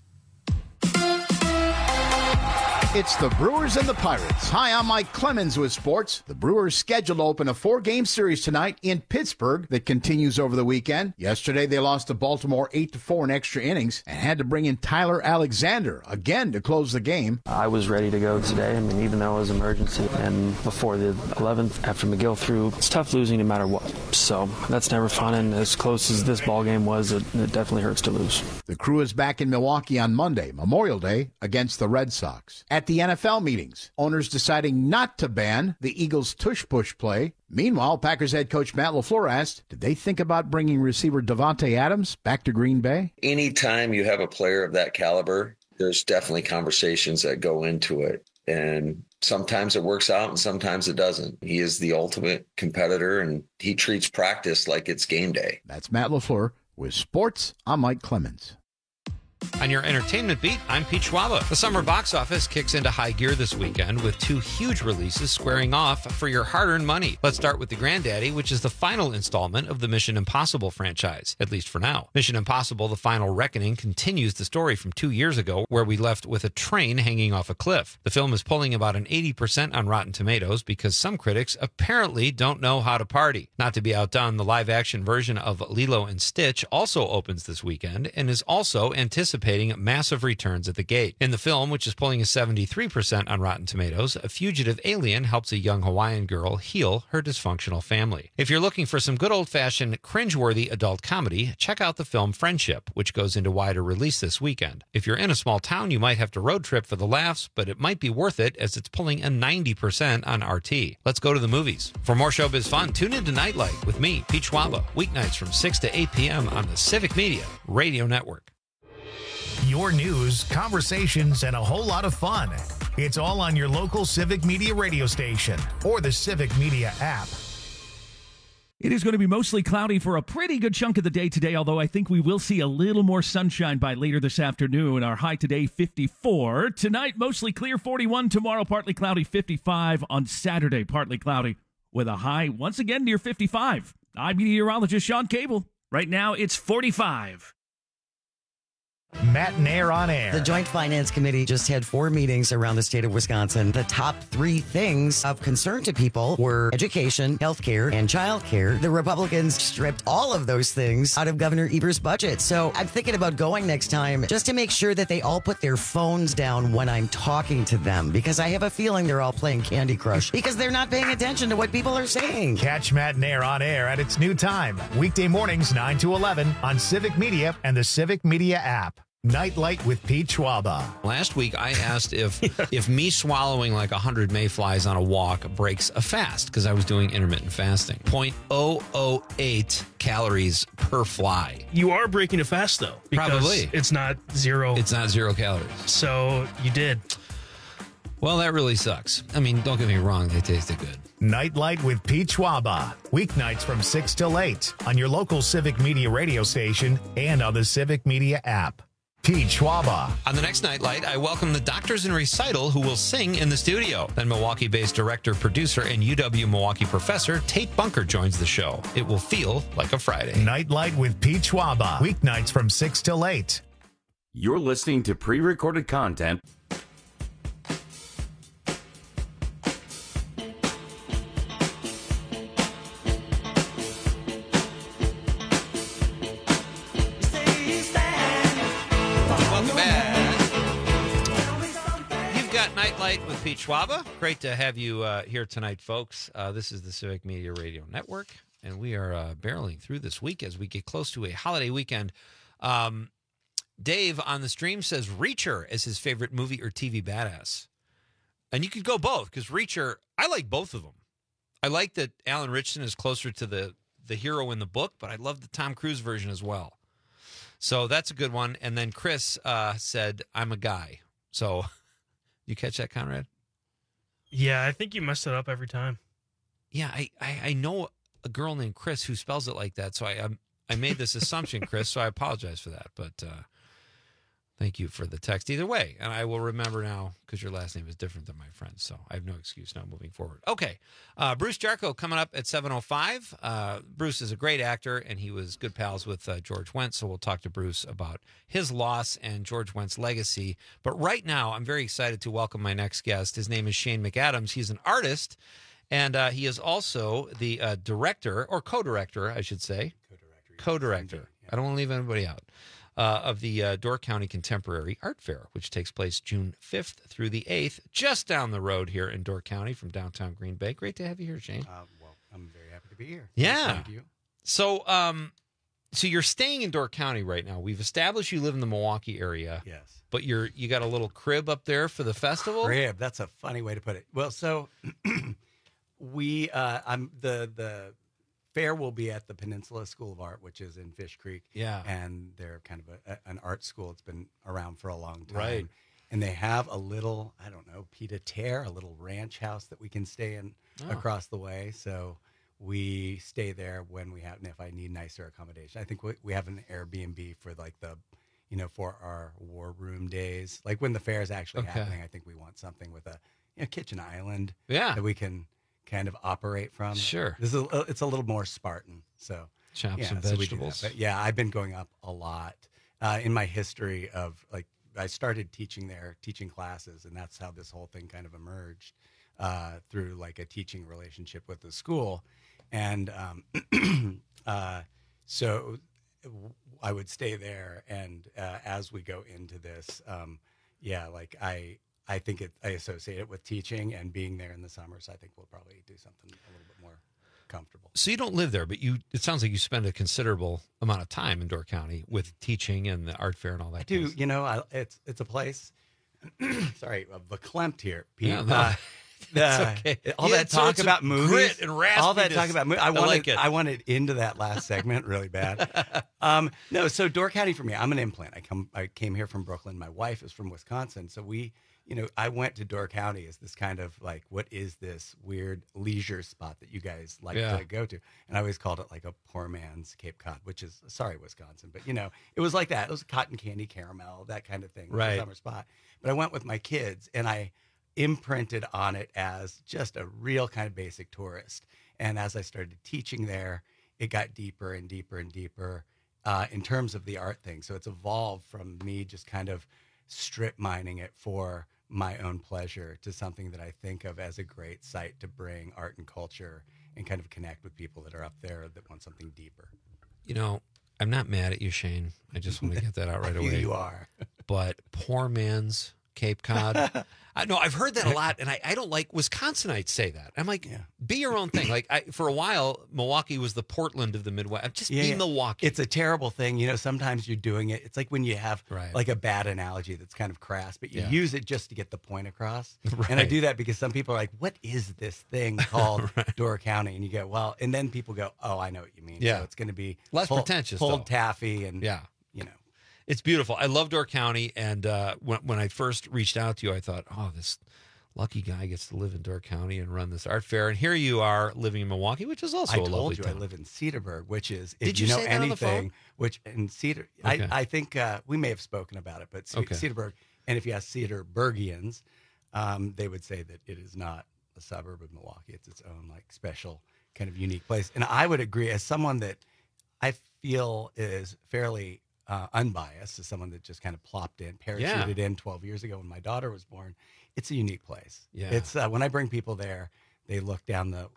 It's the Brewers and the Pirates. Hi, I'm Mike Clemens with sports. The Brewers scheduled to open a 4-game series tonight in Pittsburgh that continues over the weekend. Yesterday, they lost to Baltimore 8-4 in extra innings and had to bring in Tyler Alexander again to close the game. I was ready to go today. I mean, even though it was emergency. And before the 11th, after McGill threw, it's tough losing no matter what. So that's never fun. And as close as this ball game was, it definitely hurts to lose. The crew is back in Milwaukee on Monday, Memorial Day, against the Red Sox. At the NFL meetings, owners deciding not to ban the Eagles' tush-push play. Meanwhile, Packers head coach Matt LaFleur asked, did they think about bringing receiver Davante Adams back to Green Bay? Anytime you have a player of that caliber, there's definitely conversations that go into it. And sometimes it works out and sometimes it doesn't. He is the ultimate competitor, and he treats practice like it's game day. That's Matt LaFleur with sports. I'm Mike Clemens. On your entertainment beat, I'm Pete Schwaba. The summer box office kicks into high gear this weekend with 2 huge releases squaring off for your hard-earned money. Let's start with The Granddaddy, which is the final installment of the Mission Impossible franchise, at least for now. Mission Impossible: The Final Reckoning continues the story from 2 years ago, where we left with a train hanging off a cliff. The film is pulling about an 80% on Rotten Tomatoes because some critics apparently don't know how to party. Not to be outdone, the live-action version of Lilo and Stitch also opens this weekend and is also anticipating massive returns at the gate. In the film, which is pulling a 73% on Rotten Tomatoes, a fugitive alien helps a young Hawaiian girl heal her dysfunctional family. If you're looking for some good old-fashioned, cringeworthy adult comedy, check out the film Friendship, which goes into wider release this weekend. If you're in a small town, you might have to road trip for the laughs, but it might be worth it as it's pulling a 90% on RT. Let's go to the movies. For more showbiz fun, tune in to Nightlight with me, Pete Schwaba, weeknights from 6 to 8 p.m. on the Civic Media Radio Network. Your news, conversations, and a whole lot of fun. It's all on your local Civic Media radio station or the Civic Media app. It is going to be mostly cloudy for a pretty good chunk of the day today, although I think we will see a little more sunshine by later this afternoon. Our high today, 54. Tonight, mostly clear, 41. Tomorrow, partly cloudy, 55. On Saturday, partly cloudy with a high once again near 55. I'm meteorologist Sean Cable. Right now, it's 45. Matt and Air on Air. The Joint Finance Committee just had 4 meetings around the state of Wisconsin. The top 3 things of concern to people were education, healthcare, and childcare. The Republicans stripped all of those things out of Governor Evers' budget. So I'm thinking about going next time just to make sure that they all put their phones down when I'm talking to them, because I have a feeling they're all playing Candy Crush because they're not paying attention to what people are saying. Catch Matt and Air on Air at its new time, weekday mornings 9 to 11 on Civic Media and the Civic Media app. Nightlight with Pete Schwaba. Last week, I asked if me swallowing like 100 mayflies on a walk breaks a fast, because I was doing intermittent fasting. 0.008 calories per fly. You are breaking a fast, though. Because Probably. It's not 0. It's not 0 calories. So you did. Well, that really sucks. I mean, don't get me wrong. They tasted good. Nightlight with Pete Schwaba. Weeknights from 6 till 8 on your local Civic Media radio station and on the Civic Media app. Pete Schwaba. On the next Nightlight, I welcome the Doctors in Recital who will sing in the studio. Then Milwaukee-based director, producer, and UW-Milwaukee professor Tate Bunker joins the show. It will feel like a Friday. Nightlight with Pete Schwaba. Weeknights from 6 till 8. You're listening to pre-recorded content. Welcome back. You've got Nightlight with Pete Schwaba. Great to have you here tonight, folks. This is the Civic Media Radio Network, and we are barreling through this week as we get close to a holiday weekend. Dave on the stream says Reacher is his favorite movie or TV badass. And you could go both, because Reacher, I like both of them. I like that Alan Ritchson is closer to the hero in the book, but I love the Tom Cruise version as well. So that's a good one. And then Chris said, I'm a guy. So you catch that, Conrad? Yeah, I think you messed it up every time. Yeah, I know a girl named Chris who spells it like that. So I made this assumption, Chris, so I apologize for that. But thank you for the text either way. And I will remember now, because your last name is different than my friend's. So I have no excuse now moving forward. Okay. Bruce Jarko coming up at 7:05. Bruce is a great actor, and he was good pals with George Wendt. So we'll talk to Bruce about his loss and George Wendt's legacy. But right now, I'm very excited to welcome my next guest. His name is Shane McAdams. He's an artist, and he is also the director, or co-director, I should say. Co-director. I don't want to leave anybody out. Of the Door County Contemporary Art Fair, which takes place June 5th through the 8th, just down the road here in Door County from downtown Green Bay. Great to have you here, Shane. Well, I'm very happy to be here. Yeah. Thank you. So, so you're staying in Door County right now. We've established you live in the Milwaukee area. Yes. But you got a little crib up there for the festival? Crib, that's a funny way to put it. Well, so the fair will be at the Peninsula School of Art, which is in Fish Creek. Yeah. And they're kind of an art school. It's been around for a long time. Right. And they have a little, I don't know, pied-à-terre, a little ranch house that we can stay in across the way. So we stay there when we have, and if I need nicer accommodation. I think we have an Airbnb for like for our war room days. Like when the fair is actually happening, I think we want something with a kitchen island that we can kind of operate from. Sure. It's a little more Spartan. So chop some vegetables. But yeah, I've been going up a lot in my history of like, I started teaching there, teaching classes, and that's how this whole thing kind of emerged through like a teaching relationship with the school. And so I would stay there, and as we go into this, I think I associate it with teaching and being there in the summer. So I think we'll probably do something a little bit more comfortable. So you don't live there, but it sounds like you spend a considerable amount of time in Door County with teaching and the art fair and all that. I do. It's a place. Sorry, verklempt here, Pete. Yeah, okay. All that talk about movies, grit and raspiness. All that talk about movies. I wanted into that last segment really bad. No, so Door County for me, I'm an implant. I came here from Brooklyn. My wife is from Wisconsin, so I went to Door County as this kind of like, what is this weird leisure spot that you guys like to go to? And I always called it like a poor man's Cape Cod, which is, sorry, Wisconsin, but it was like that. It was cotton candy caramel, that kind of thing. Right. Summer spot. But I went with my kids and I imprinted on it as just a real kind of basic tourist. And as I started teaching there, it got deeper and deeper and deeper in terms of the art thing. So it's evolved from me just kind of strip mining it for my own pleasure to something that I think of as a great site to bring art and culture and kind of connect with people that are up there that want something deeper. I'm not mad at you, Shane. I just want to get that out right away. You are. But poor man's Cape Cod. No, I've heard that a lot, and I don't like Wisconsinites say that. I'm like, be your own thing. Like for a while, Milwaukee was the Portland of the Midwest. Just be Milwaukee. It's a terrible thing. Sometimes you're doing it. It's like when you have like a bad analogy that's kind of crass, but you use it just to get the point across. Right. And I do that because some people are like, what is this thing called Door County? And you go, well, and then people go, oh, I know what you mean. Yeah. So it's going to be less pretentious, pulled taffy and It's beautiful. I love Door County, and when I first reached out to you, I thought, oh, this lucky guy gets to live in Door County and run this art fair. And here you are living in Milwaukee, which is also a lovely town. I live in Cedarburg, which is, if Did you you know say that on the anything, phone? which in Cedar, Okay. I think we may have spoken about it, but Cedarburg, and if you ask Cedarburgians, they would say that it is not a suburb of Milwaukee. It's its own like special kind of unique place. And I would agree, as someone that I feel is fairly unbiased, as someone that just kind of plopped in, parachuted in 12 years ago when my daughter was born. It's a unique place. Yeah. It's when I bring people there, they look down the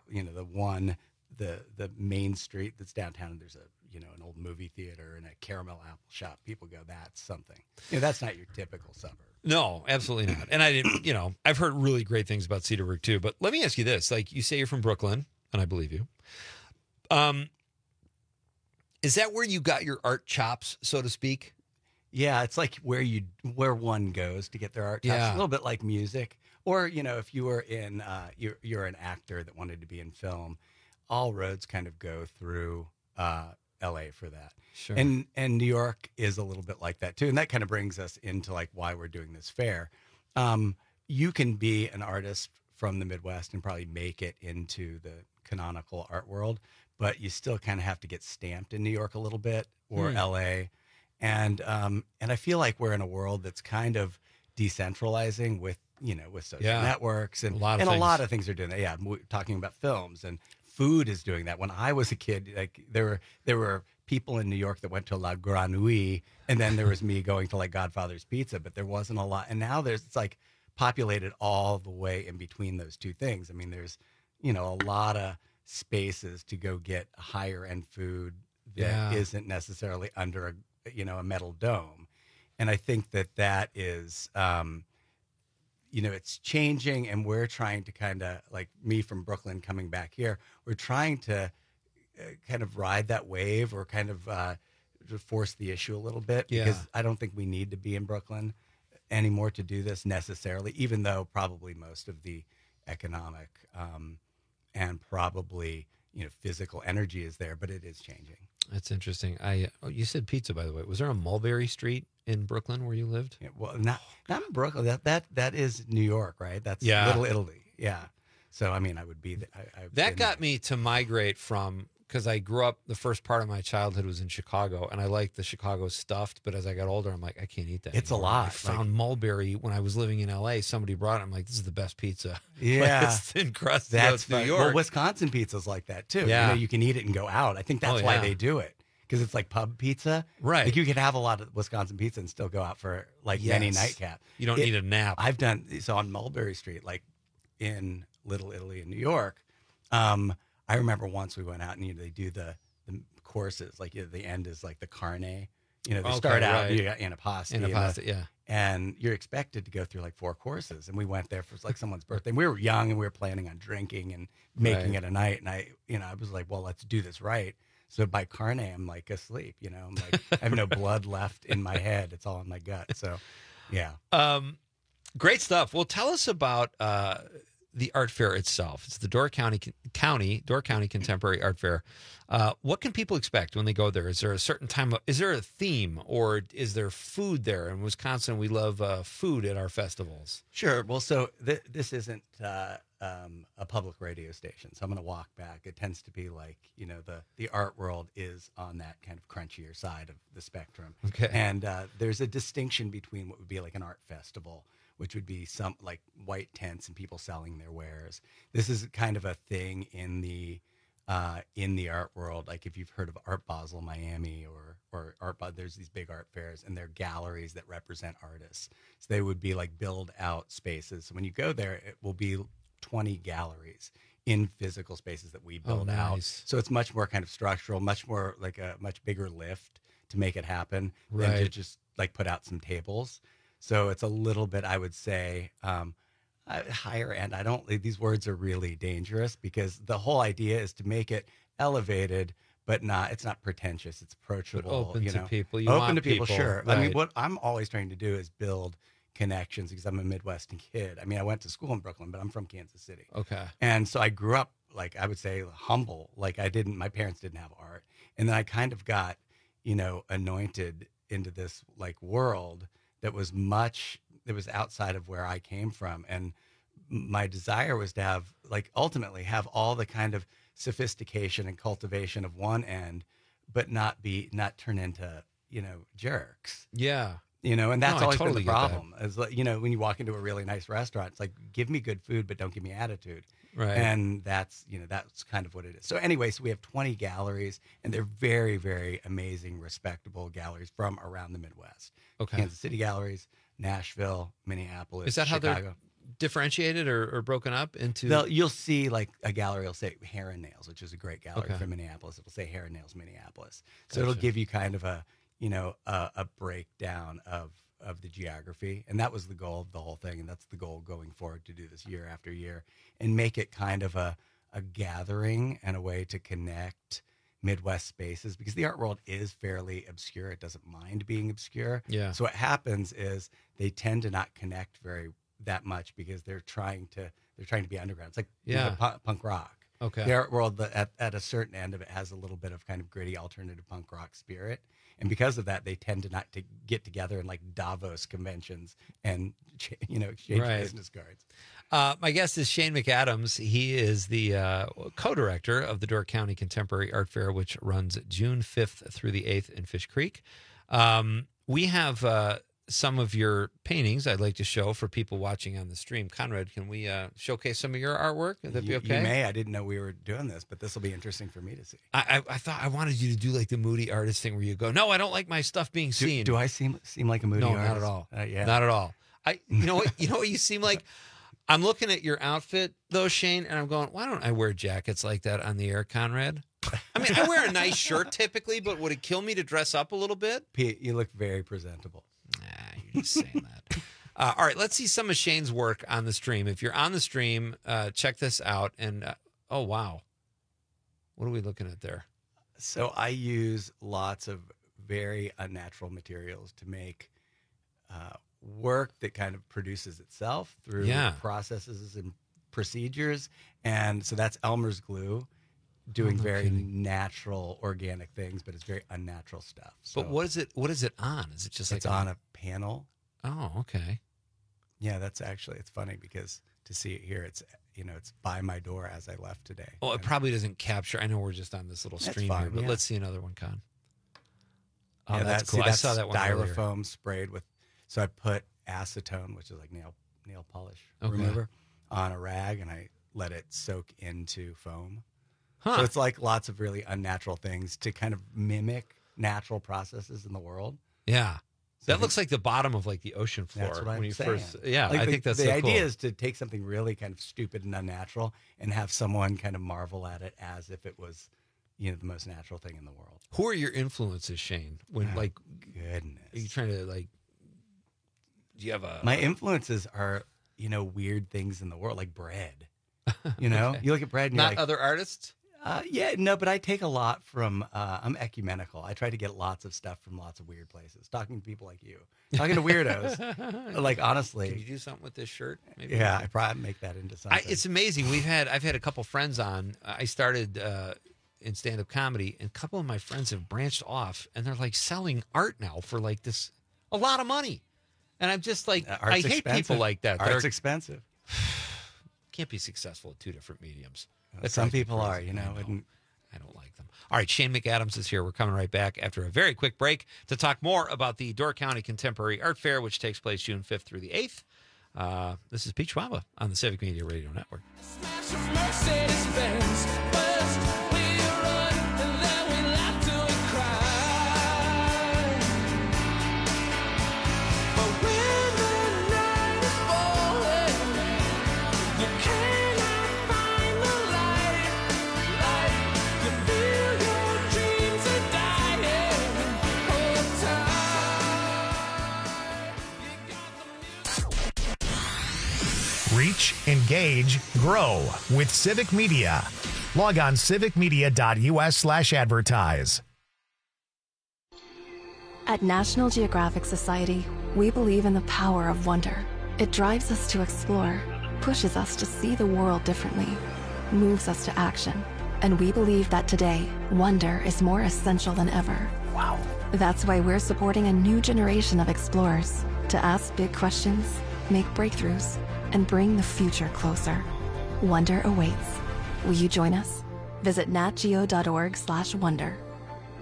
main street that's downtown, and there's an old movie theater and a caramel apple shop. People go, that's something. That's not your typical suburb. No, absolutely not. And I didn't, I've heard really great things about Cedarbrook too. But let me ask you this: like, you say you're from Brooklyn, and I believe you. Is that where you got your art chops, so to speak? Yeah, it's like where one goes to get their art chops. Yeah. A little bit like music, or if you were in, you're an actor that wanted to be in film. All roads kind of go through L.A. for that. Sure. And New York is a little bit like that too. And that kind of brings us into like why we're doing this fair. You can be an artist from the Midwest and probably make it into the canonical art world, but you still kind of have to get stamped in New York a little bit, or L.A. And I feel like we're in a world that's kind of decentralizing with social networks and a lot of things are doing that. Yeah, we're talking about films, and food is doing that. When I was a kid, like there were people in New York that went to La Grenouille, and then there was me going to like Godfather's Pizza, but there wasn't a lot. And now it's like populated all the way in between those two things. I mean, there's a lot of spaces to go get higher end food that isn't necessarily under a metal dome. And I think that is it's changing, and we're trying to kind of, like me from Brooklyn coming back here, we're trying to kind of ride that wave, or kind of to force the issue a little bit, because I don't think we need to be in Brooklyn anymore to do this necessarily, even though probably most of the economic and probably physical energy is there, but it is changing. That's interesting. You said pizza, by the way. Was there a Mulberry Street in Brooklyn where you lived? Yeah, well, not in Brooklyn. That is New York, right? That's Little Italy. Yeah. So I mean, I would be. That got me to migrate from, because I grew up, the first part of my childhood was in Chicago, and I liked the Chicago stuffed. But as I got older, I'm like, I can't eat that. It's anymore. a lot. I found Mulberry when I was living in L.A. Somebody brought it. I'm like, this is the best pizza. Yeah, like, it's thin crust. That's New York. Well, Wisconsin pizza's like that too. Yeah, you can eat it and go out. I think that's why they do it, because it's like pub pizza. Right. Like you could have a lot of Wisconsin pizza and still go out for like many nightcap. You don't need a nap. I've done so on Mulberry Street, like in Little Italy in New York. I remember once we went out and they do the courses, like the end is like the carne. They start out you got antipasti, and you're expected to go through like 4 courses. And we went there for like someone's birthday. We were young and we were planning on drinking and making it a night. And I was like, well, let's do this right. So by carne, I'm like asleep. I'm like I have no blood left in my head. It's all in my gut. So, yeah. Great stuff. Well, tell us about the art fair itself. It's the Door County Contemporary Art Fair. What can people expect when they go there? Is there a certain time? Is there a theme, or is there food there? In Wisconsin, we love food at our festivals. Sure. Well, so this isn't a public radio station, so I'm going to walk back. It tends to be like the art world is on that kind of crunchier side of the spectrum. Okay. And there's a distinction between what would be like an art festival, which would be some like white tents and people selling their wares. This is kind of a thing in the art world. Like if you've heard of Art Basel Miami or there's these big art fairs, and they're galleries that represent artists. So they would be like build out spaces. So when you go there, it will be 20 galleries in physical spaces that we build out. So it's much more kind of structural, much more like a much bigger lift to make it happen than to just like put out some tables. So it's a little bit, I would say, higher end. These words are really dangerous, because the whole idea is to make it elevated, but it's not pretentious. It's approachable. But open to people. Open to people, sure. Right. I mean, what I'm always trying to do is build connections, because I'm a Midwestern kid. I mean, I went to school in Brooklyn, but I'm from Kansas City. Okay. And so I grew up, like, I would say humble. Like my parents didn't have art. And then I kind of got, anointed into this like world that was outside of where I came from. And my desire was to have, like, ultimately have all the kind of sophistication and cultivation of one end, but not turn into, jerks. Yeah. And that's always totally been the problem. Is like, when you walk into a really nice restaurant, it's like, give me good food, but don't give me attitude. Right. And that's kind of what it is. So anyway, we have 20 galleries, and they're very, very amazing, respectable galleries from around the Midwest. Okay. Kansas City galleries, Nashville, Minneapolis, Is that Chicago. how they're differentiated or broken up into? You'll see like a gallery will say Hair and Nails, which is a great gallery Okay. from Minneapolis. It'll say Hair and Nails Minneapolis. So Gotcha. it'll give you kind of a breakdown of the geography. And that was the goal of the whole thing. And that's the goal going forward, to do this year after year and make it kind of a gathering and a way to connect Midwest spaces, because the art world is fairly obscure. It doesn't mind being obscure. Yeah. So what happens is they tend to not connect that much because they're trying to be underground. It's like punk rock. Okay. The art world at a certain end of it has a little bit of kind of gritty alternative punk rock spirit. And because of that, they tend to not to get together in like Davos conventions and exchange business cards. My guest is Shane McAdams. He is the co-director of the Door County Contemporary Art Fair, which runs June 5th through the 8th in Fish Creek. We have some of your paintings I'd like to show for people watching on the stream. Conrad, can we showcase some of your artwork? Would that be okay? You may. I didn't know we were doing this, but this will be interesting for me to see. I thought I wanted you to do like the moody artist thing where you go, no, I don't like my stuff being seen. Do I seem like a moody artist? No, not at all. Yeah. Not at all. You know what you seem like? I'm looking at your outfit though, Shane, and I'm going, why don't I wear jackets like that on the air, Conrad? I mean, I wear a nice shirt typically, but would it kill me to dress up a little bit? Pete, you look very presentable. You're just saying that. All right, let's see some of Shane's work on the stream. If you're on the stream, check this out. And oh, wow. What are we looking at there? So I use lots of very unnatural materials to make work that kind of produces itself through processes and procedures. And so that's Elmer's glue, doing very natural, organic things, but it's very unnatural stuff. So but what is it on? Is it just like it's on a panel? Oh, okay. Yeah, that's actually, it's funny because to see it here, it's by my door as I left today. Oh, it probably doesn't capture. I know we're just on this little stream here, but let's see another one, Con. Oh, yeah, that's cool. I saw that one earlier. Styrofoam sprayed with, so I put acetone, which is like nail polish remover, on a rag, and I let it soak into foam. Huh. So it's like lots of really unnatural things to kind of mimic natural processes in the world. Yeah. That looks like the bottom of like the ocean floor. That's what I'm when you saying. first, yeah, like I think that's the so idea cool. is to take something really kind of stupid and unnatural and have someone kind of marvel at it as if it was, the most natural thing in the world. Who are your influences, Shane? When Goodness, are you trying to like? Do you have a? My influences are weird things in the world, like bread. You look at bread and not you're like, other artists. But I take a lot from, I'm ecumenical. I try to get lots of stuff from lots of weird places. Talking to people like you. Talking to weirdos. Like, honestly. Can you do something with this shirt? Maybe? Yeah, I probably make that into something. It's amazing. I've had a couple friends on. I started in stand-up comedy, and a couple of my friends have branched off, and they're like selling art now for like a lot of money. And I'm just like, I hate people like that. Art's expensive. Can't be successful at two different mediums. Some people are, I don't like them. All right, Shane McAdams is here. We're coming right back after a very quick break to talk more about the Door County Contemporary Art Fair, which takes place June 5th through the 8th. This is Pete Schwaba on the Civic Media Radio Network. Reach, engage, grow with Civic Media. Log on civicmedia.us/advertise. At National Geographic Society, we believe in the power of wonder. It drives us to explore, pushes us to see the world differently, moves us to action. And we believe that today, wonder is more essential than ever. Wow. That's why we're supporting a new generation of explorers to ask big questions, make breakthroughs, and bring the future closer. Wonder awaits. Will you join us? Visit natgeo.org/wonder.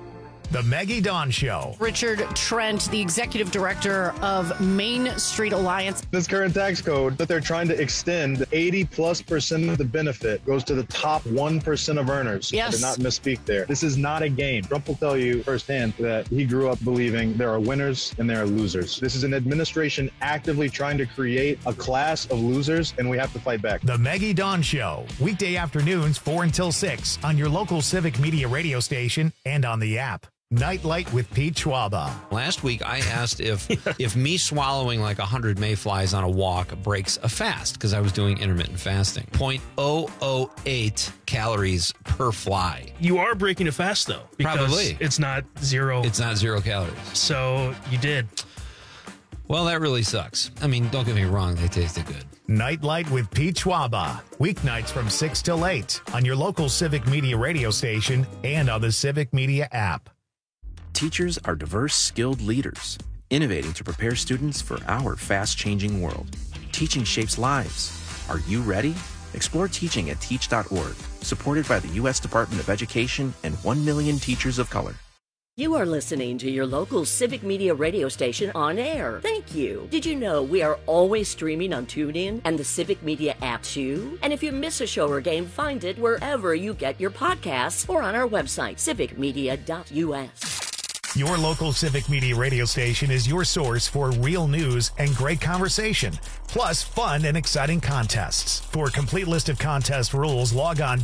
The Maggie Dawn Show. Richard Trent, the executive director of Main Street Alliance. This current tax code that they're trying to extend, 80+% of the benefit goes to the top 1% of earners. Yes. I did not misspeak there. This is not a game. Trump will tell you firsthand that he grew up believing there are winners and there are losers. This is an administration actively trying to create a class of losers, and we have to fight back. The Maggie Dawn Show. Weekday afternoons 4 until 6 on your local Civic Media radio station and on the app. Nightlight with Pete Schwaba. Last week, I asked if me swallowing like 100 mayflies on a walk breaks a fast, because I was doing intermittent fasting. 0.008 calories per fly. You are breaking a fast, though. Because Probably. It's not zero. It's not 0 calories. So you did. Well, that really sucks. I mean, don't get me wrong. They tasted good. Nightlight with Pete Schwaba. Weeknights from 6 till 8 on your local Civic Media radio station and on the Civic Media app. Teachers are diverse, skilled leaders, innovating to prepare students for our fast-changing world. Teaching shapes lives. Are you ready? Explore teaching at teach.org, supported by the U.S. Department of Education and 1 million teachers of color. You are listening to your local Civic Media radio station on air. Thank you. Did you know we are always streaming on TuneIn and the Civic Media app too? And if you miss a show or game, find it wherever you get your podcasts or on our website, civicmedia.us. Your local Civic Media radio station is your source for real news and great conversation, plus fun and exciting contests. For a complete list of contest rules, log on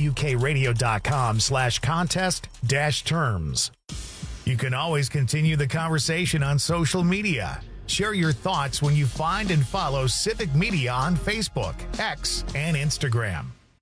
waukradio.com/contest-terms. You can always continue the conversation on social media. Share your thoughts when you find and follow Civic Media on Facebook, X, and Instagram.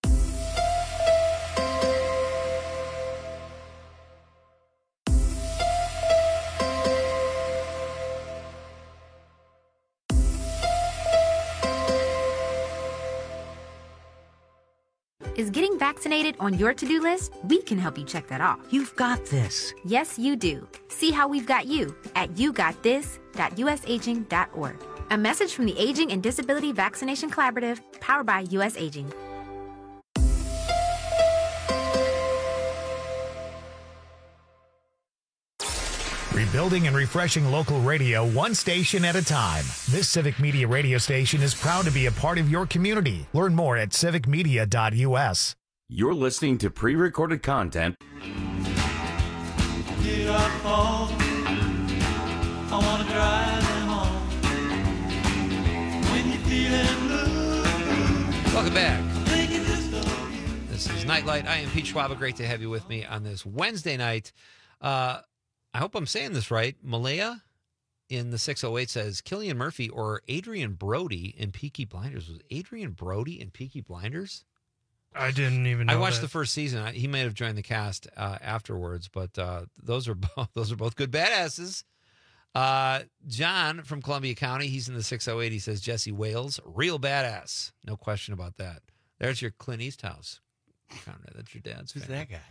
Is getting vaccinated on your to-do list? We can help you check that off. You've got this. Yes, you do. See how we've got you at yougotthis.usaging.org. A message from the Aging and Disability Vaccination Collaborative, powered by U.S. Aging. Rebuilding and refreshing local radio one station at a time. This Civic Media radio station is proud to be a part of your community. Learn more at civicmedia.us. You're listening to pre-recorded content. Did I fall? I want to drive them home. When you're feeling blue. Welcome back. This is Nightlight. I am Pete Schwaba. Great to have you with me on this Wednesday night. I hope I'm saying this right. Malaya in the 608 says Cillian Murphy or Adrian Brody in Peaky Blinders. Was Adrian Brody in Peaky Blinders? I didn't even know I watched that. the first season. He may have joined the cast afterwards, but those are both good badasses. John from Columbia County, he's in the 608. He says Jesse Wales, real badass. No question about that. There's your Clint Easthouse. Conrad, that's your dad's. Who's fan. that guy?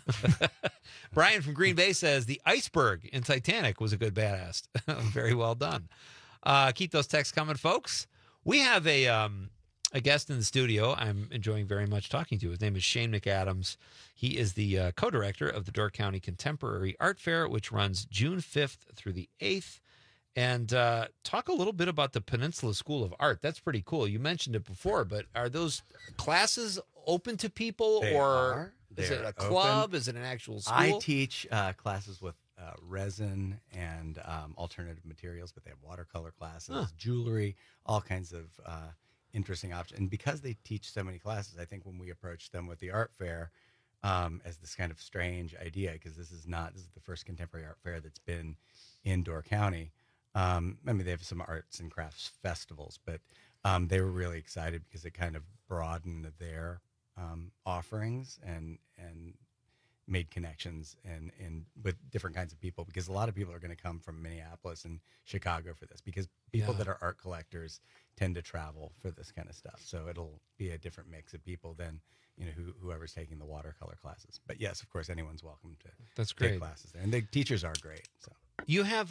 Brian from Green Bay says the iceberg in Titanic was a good badass. Very well done. Keep those texts coming, folks. We have a guest in the studio I'm enjoying very much talking to. His name is Shane McAdams. He is the co-director of the Door County Contemporary Art Fair, which runs June 5th through the 8th. And talk a little bit about the Peninsula School of Art. That's pretty cool. You mentioned it before, but are those classes open to people, or is it a club? Is it an actual school? I teach classes with resin and alternative materials, but they have watercolor classes, jewelry, all kinds of interesting options. And because they teach so many classes, I think when we approach them with the art fair as this kind of strange idea, because this is the first contemporary art fair that's been in Door County. I mean, they have some arts and crafts festivals, but they were really excited because it kind of broadened their offerings and made connections and with different kinds of people, because a lot of people are going to come from Minneapolis and Chicago for this, because people that are art collectors tend to travel for this kind of stuff. So it'll be a different mix of people than, whoever's taking the watercolor classes. But yes, of course, anyone's welcome to take classes there. And the teachers are great. So you have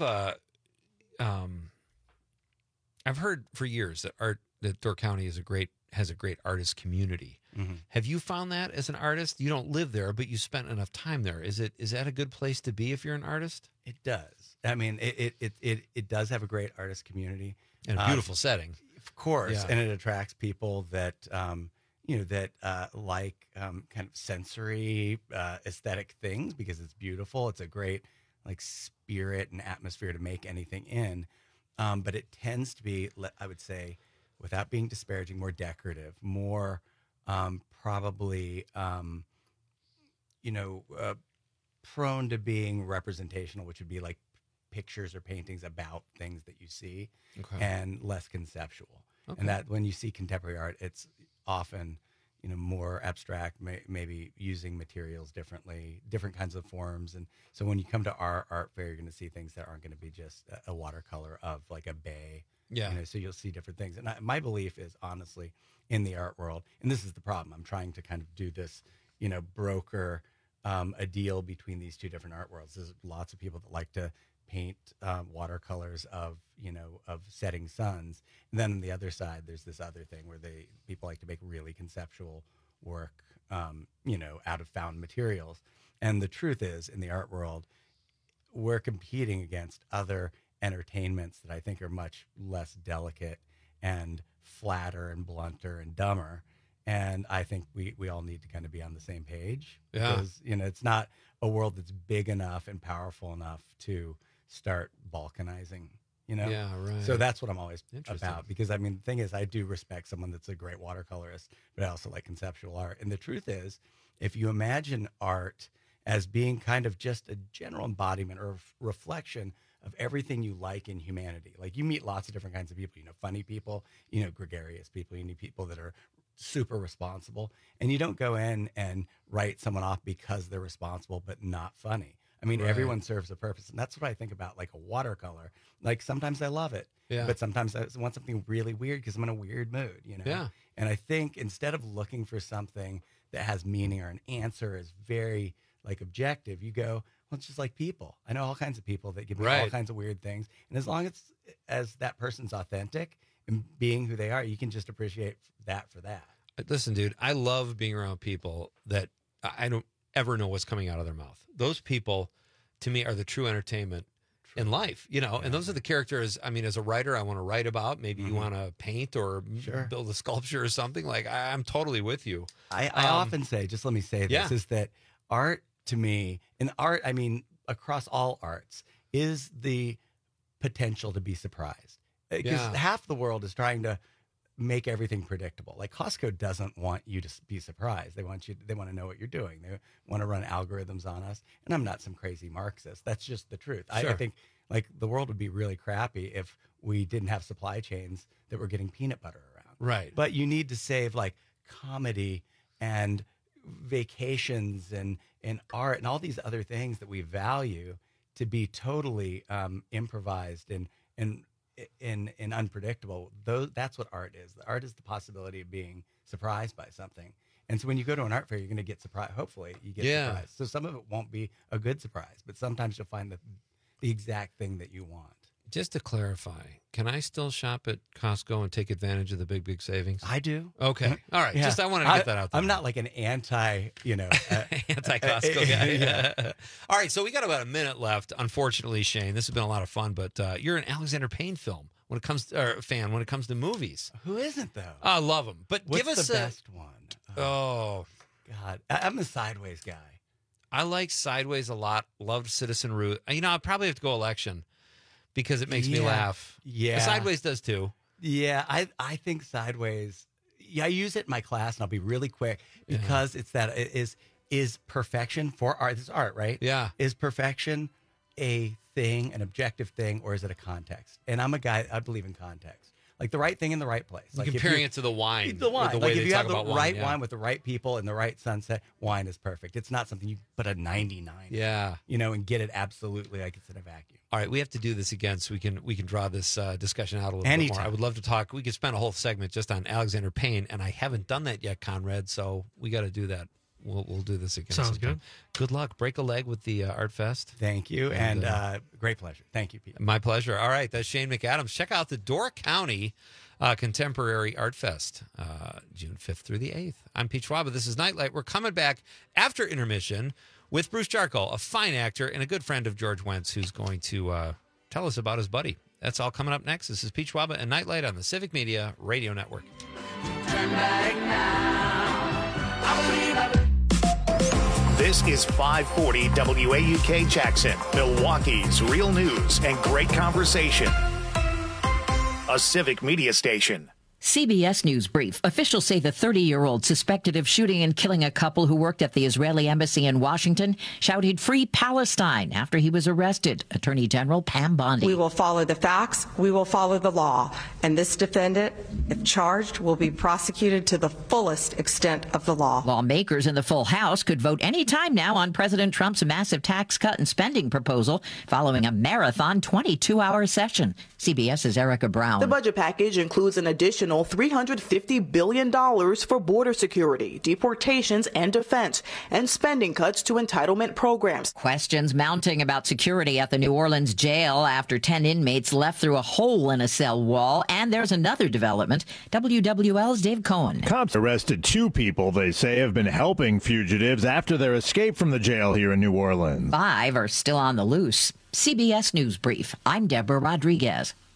I've heard for years that Door County has a great artist community. Have you found that as an artist? You don't live there, but you spent enough time there. Is that a good place to be if you're an artist? It does. I mean, it does have a great artist community and a beautiful setting, of course, Yeah. and it attracts people that like kind of sensory aesthetic things because it's beautiful. It's a great like spirit and atmosphere to make anything in, but it tends to be, I would say, without being disparaging, more decorative, more probably prone to being representational, which would be like pictures or paintings about things that you see, and less conceptual. Okay. And that when you see contemporary art, it's often more abstract, maybe using materials differently, different kinds of forms. And so when you come to our art fair, you're going to see things that aren't going to be just a watercolor of like a bay. Yeah. So you'll see different things. And my belief is, honestly, in the art world, and this is the problem, I'm trying to kind of do this, broker a deal between these two different art worlds. There's lots of people that like to paint watercolors of setting suns, and then on the other side there's this other thing where people like to make really conceptual work out of found materials. And the truth is, in the art world, we're competing against other entertainments that I think are much less delicate and flatter and blunter and dumber. And I think we all need to kind of be on the same page. Yeah. Because, it's not a world that's big enough and powerful enough to start balkanizing, Yeah, right. So that's what I'm always Interesting. about. Because, I mean, the thing is, I do respect someone that's a great watercolorist, but I also like conceptual art. And the truth is, if you imagine art as being kind of just a general embodiment or reflection of everything you like in humanity, like you meet lots of different kinds of people, funny people, gregarious people, you need people that are super responsible, and you don't go in and write someone off because they're responsible but not funny. I mean, Right. everyone serves a purpose, and that's what I think about like a watercolor. Like sometimes I love it, Yeah. but sometimes I want something really weird because I'm in a weird mood, Yeah. And I think instead of looking for something that has meaning or an answer is very like objective, you go, well, it's just like people. I know all kinds of people that give me all Right. kinds of weird things, and as long as that person's authentic and being who they are, you can just appreciate that for that. Listen, dude, I love being around people that I don't ever know what's coming out of their mouth. Those people, to me, are the true entertainment in life, and those are the characters. I mean, as a writer, I want to write about. Maybe you want to paint or build a sculpture or something. Like, I'm totally with you. I often say, just let me say this, Yeah. is that art to me, and art, I mean, across all arts, is the potential to be surprised. Because Yeah. half the world is trying to make everything predictable. Like Costco doesn't want you to be surprised. They want to know what you're doing. They want to run algorithms on us. And I'm not some crazy Marxist. That's just the truth. I Sure. think like the world would be really crappy if we didn't have supply chains that were getting peanut butter around. Right. But you need to save like comedy and vacations and art and all these other things that we value to be totally improvised and unpredictable. That's what art is. The art is the possibility of being surprised by something. And so when you go to an art fair, you're going to get surprised. Hopefully you get surprised. So some of it won't be a good surprise, but sometimes you'll find the exact thing that you want. Just to clarify, can I still shop at Costco and take advantage of the big savings? I do. Okay. All right. Yeah. Just I wanted to get that out there. I'm not like an anti-Costco guy. Yeah. All right. So we got about a minute left. Unfortunately, Shane, this has been a lot of fun, but you're an Alexander Payne fan when it comes to movies. Who isn't though? I love them. But What's give us the best one? Oh God, I'm a Sideways guy. I like Sideways a lot. Loved Citizen Ruth. I'll probably have to go Election because it makes me laugh. Yeah. Sideways does too. Yeah, I think Sideways. Yeah, I use it in my class, and I'll be really quick because it's that is perfection for art. This is art, right? Yeah. Is perfection a thing, an objective thing, or is it a context? And I'm a guy. I believe in context. Like the right thing in the right place. Like Comparing it to the wine. The wine. The Like way if they you talk have the about right wine, wine with the right people and the right sunset, wine is perfect. It's not something you put a 99. Yeah. And get it absolutely like it's in a vacuum. All right, we have to do this again so we can draw this discussion out a little bit Anytime. more. I would love to talk. We could spend a whole segment just on Alexander Payne, and I haven't done that yet, Conrad. So we got to do that. we'll do this again. Sounds sometime. Good luck. Break a leg with the Art Fest. Thank you, and great pleasure. Thank you, Pete. My pleasure. All right, that's Shane McAdams. Check out the Door County Contemporary Art Fest, June 5th through the 8th. I'm Pete Schwab. This is Nightlight. We're coming back after intermission with Bruce Jarkle, a fine actor and a good friend of George Wentz, who's going to tell us about his buddy. That's all coming up next. This is Pete Schwab and Nightlight on the Civic Media Radio Network. Turn back now. I believe This is 540 WAUK Jackson, Milwaukee's real news and great conversation. A Civic Media station. CBS News Brief. Officials say the 30-year-old suspected of shooting and killing a couple who worked at the Israeli embassy in Washington shouted "Free Palestine" after he was arrested. Attorney General Pam Bondi. We will follow the facts. We will follow the law. And this defendant, if charged, will be prosecuted to the fullest extent of the law. Lawmakers in the full House could vote any time now on President Trump's massive tax cut and spending proposal following a marathon 22-hour session. CBS's Erica Brown. The budget package includes an additional $350 billion for border security, deportations, and defense, and spending cuts to entitlement programs. Questions mounting about security at the New Orleans jail after 10 inmates left through a hole in a cell wall. And there's another development. WWL's Dave Cohen. Cops arrested 2 people they say have been helping fugitives after their escape from the jail here in New Orleans. 5 are still on the loose. CBS News Brief. I'm Deborah Rodriguez.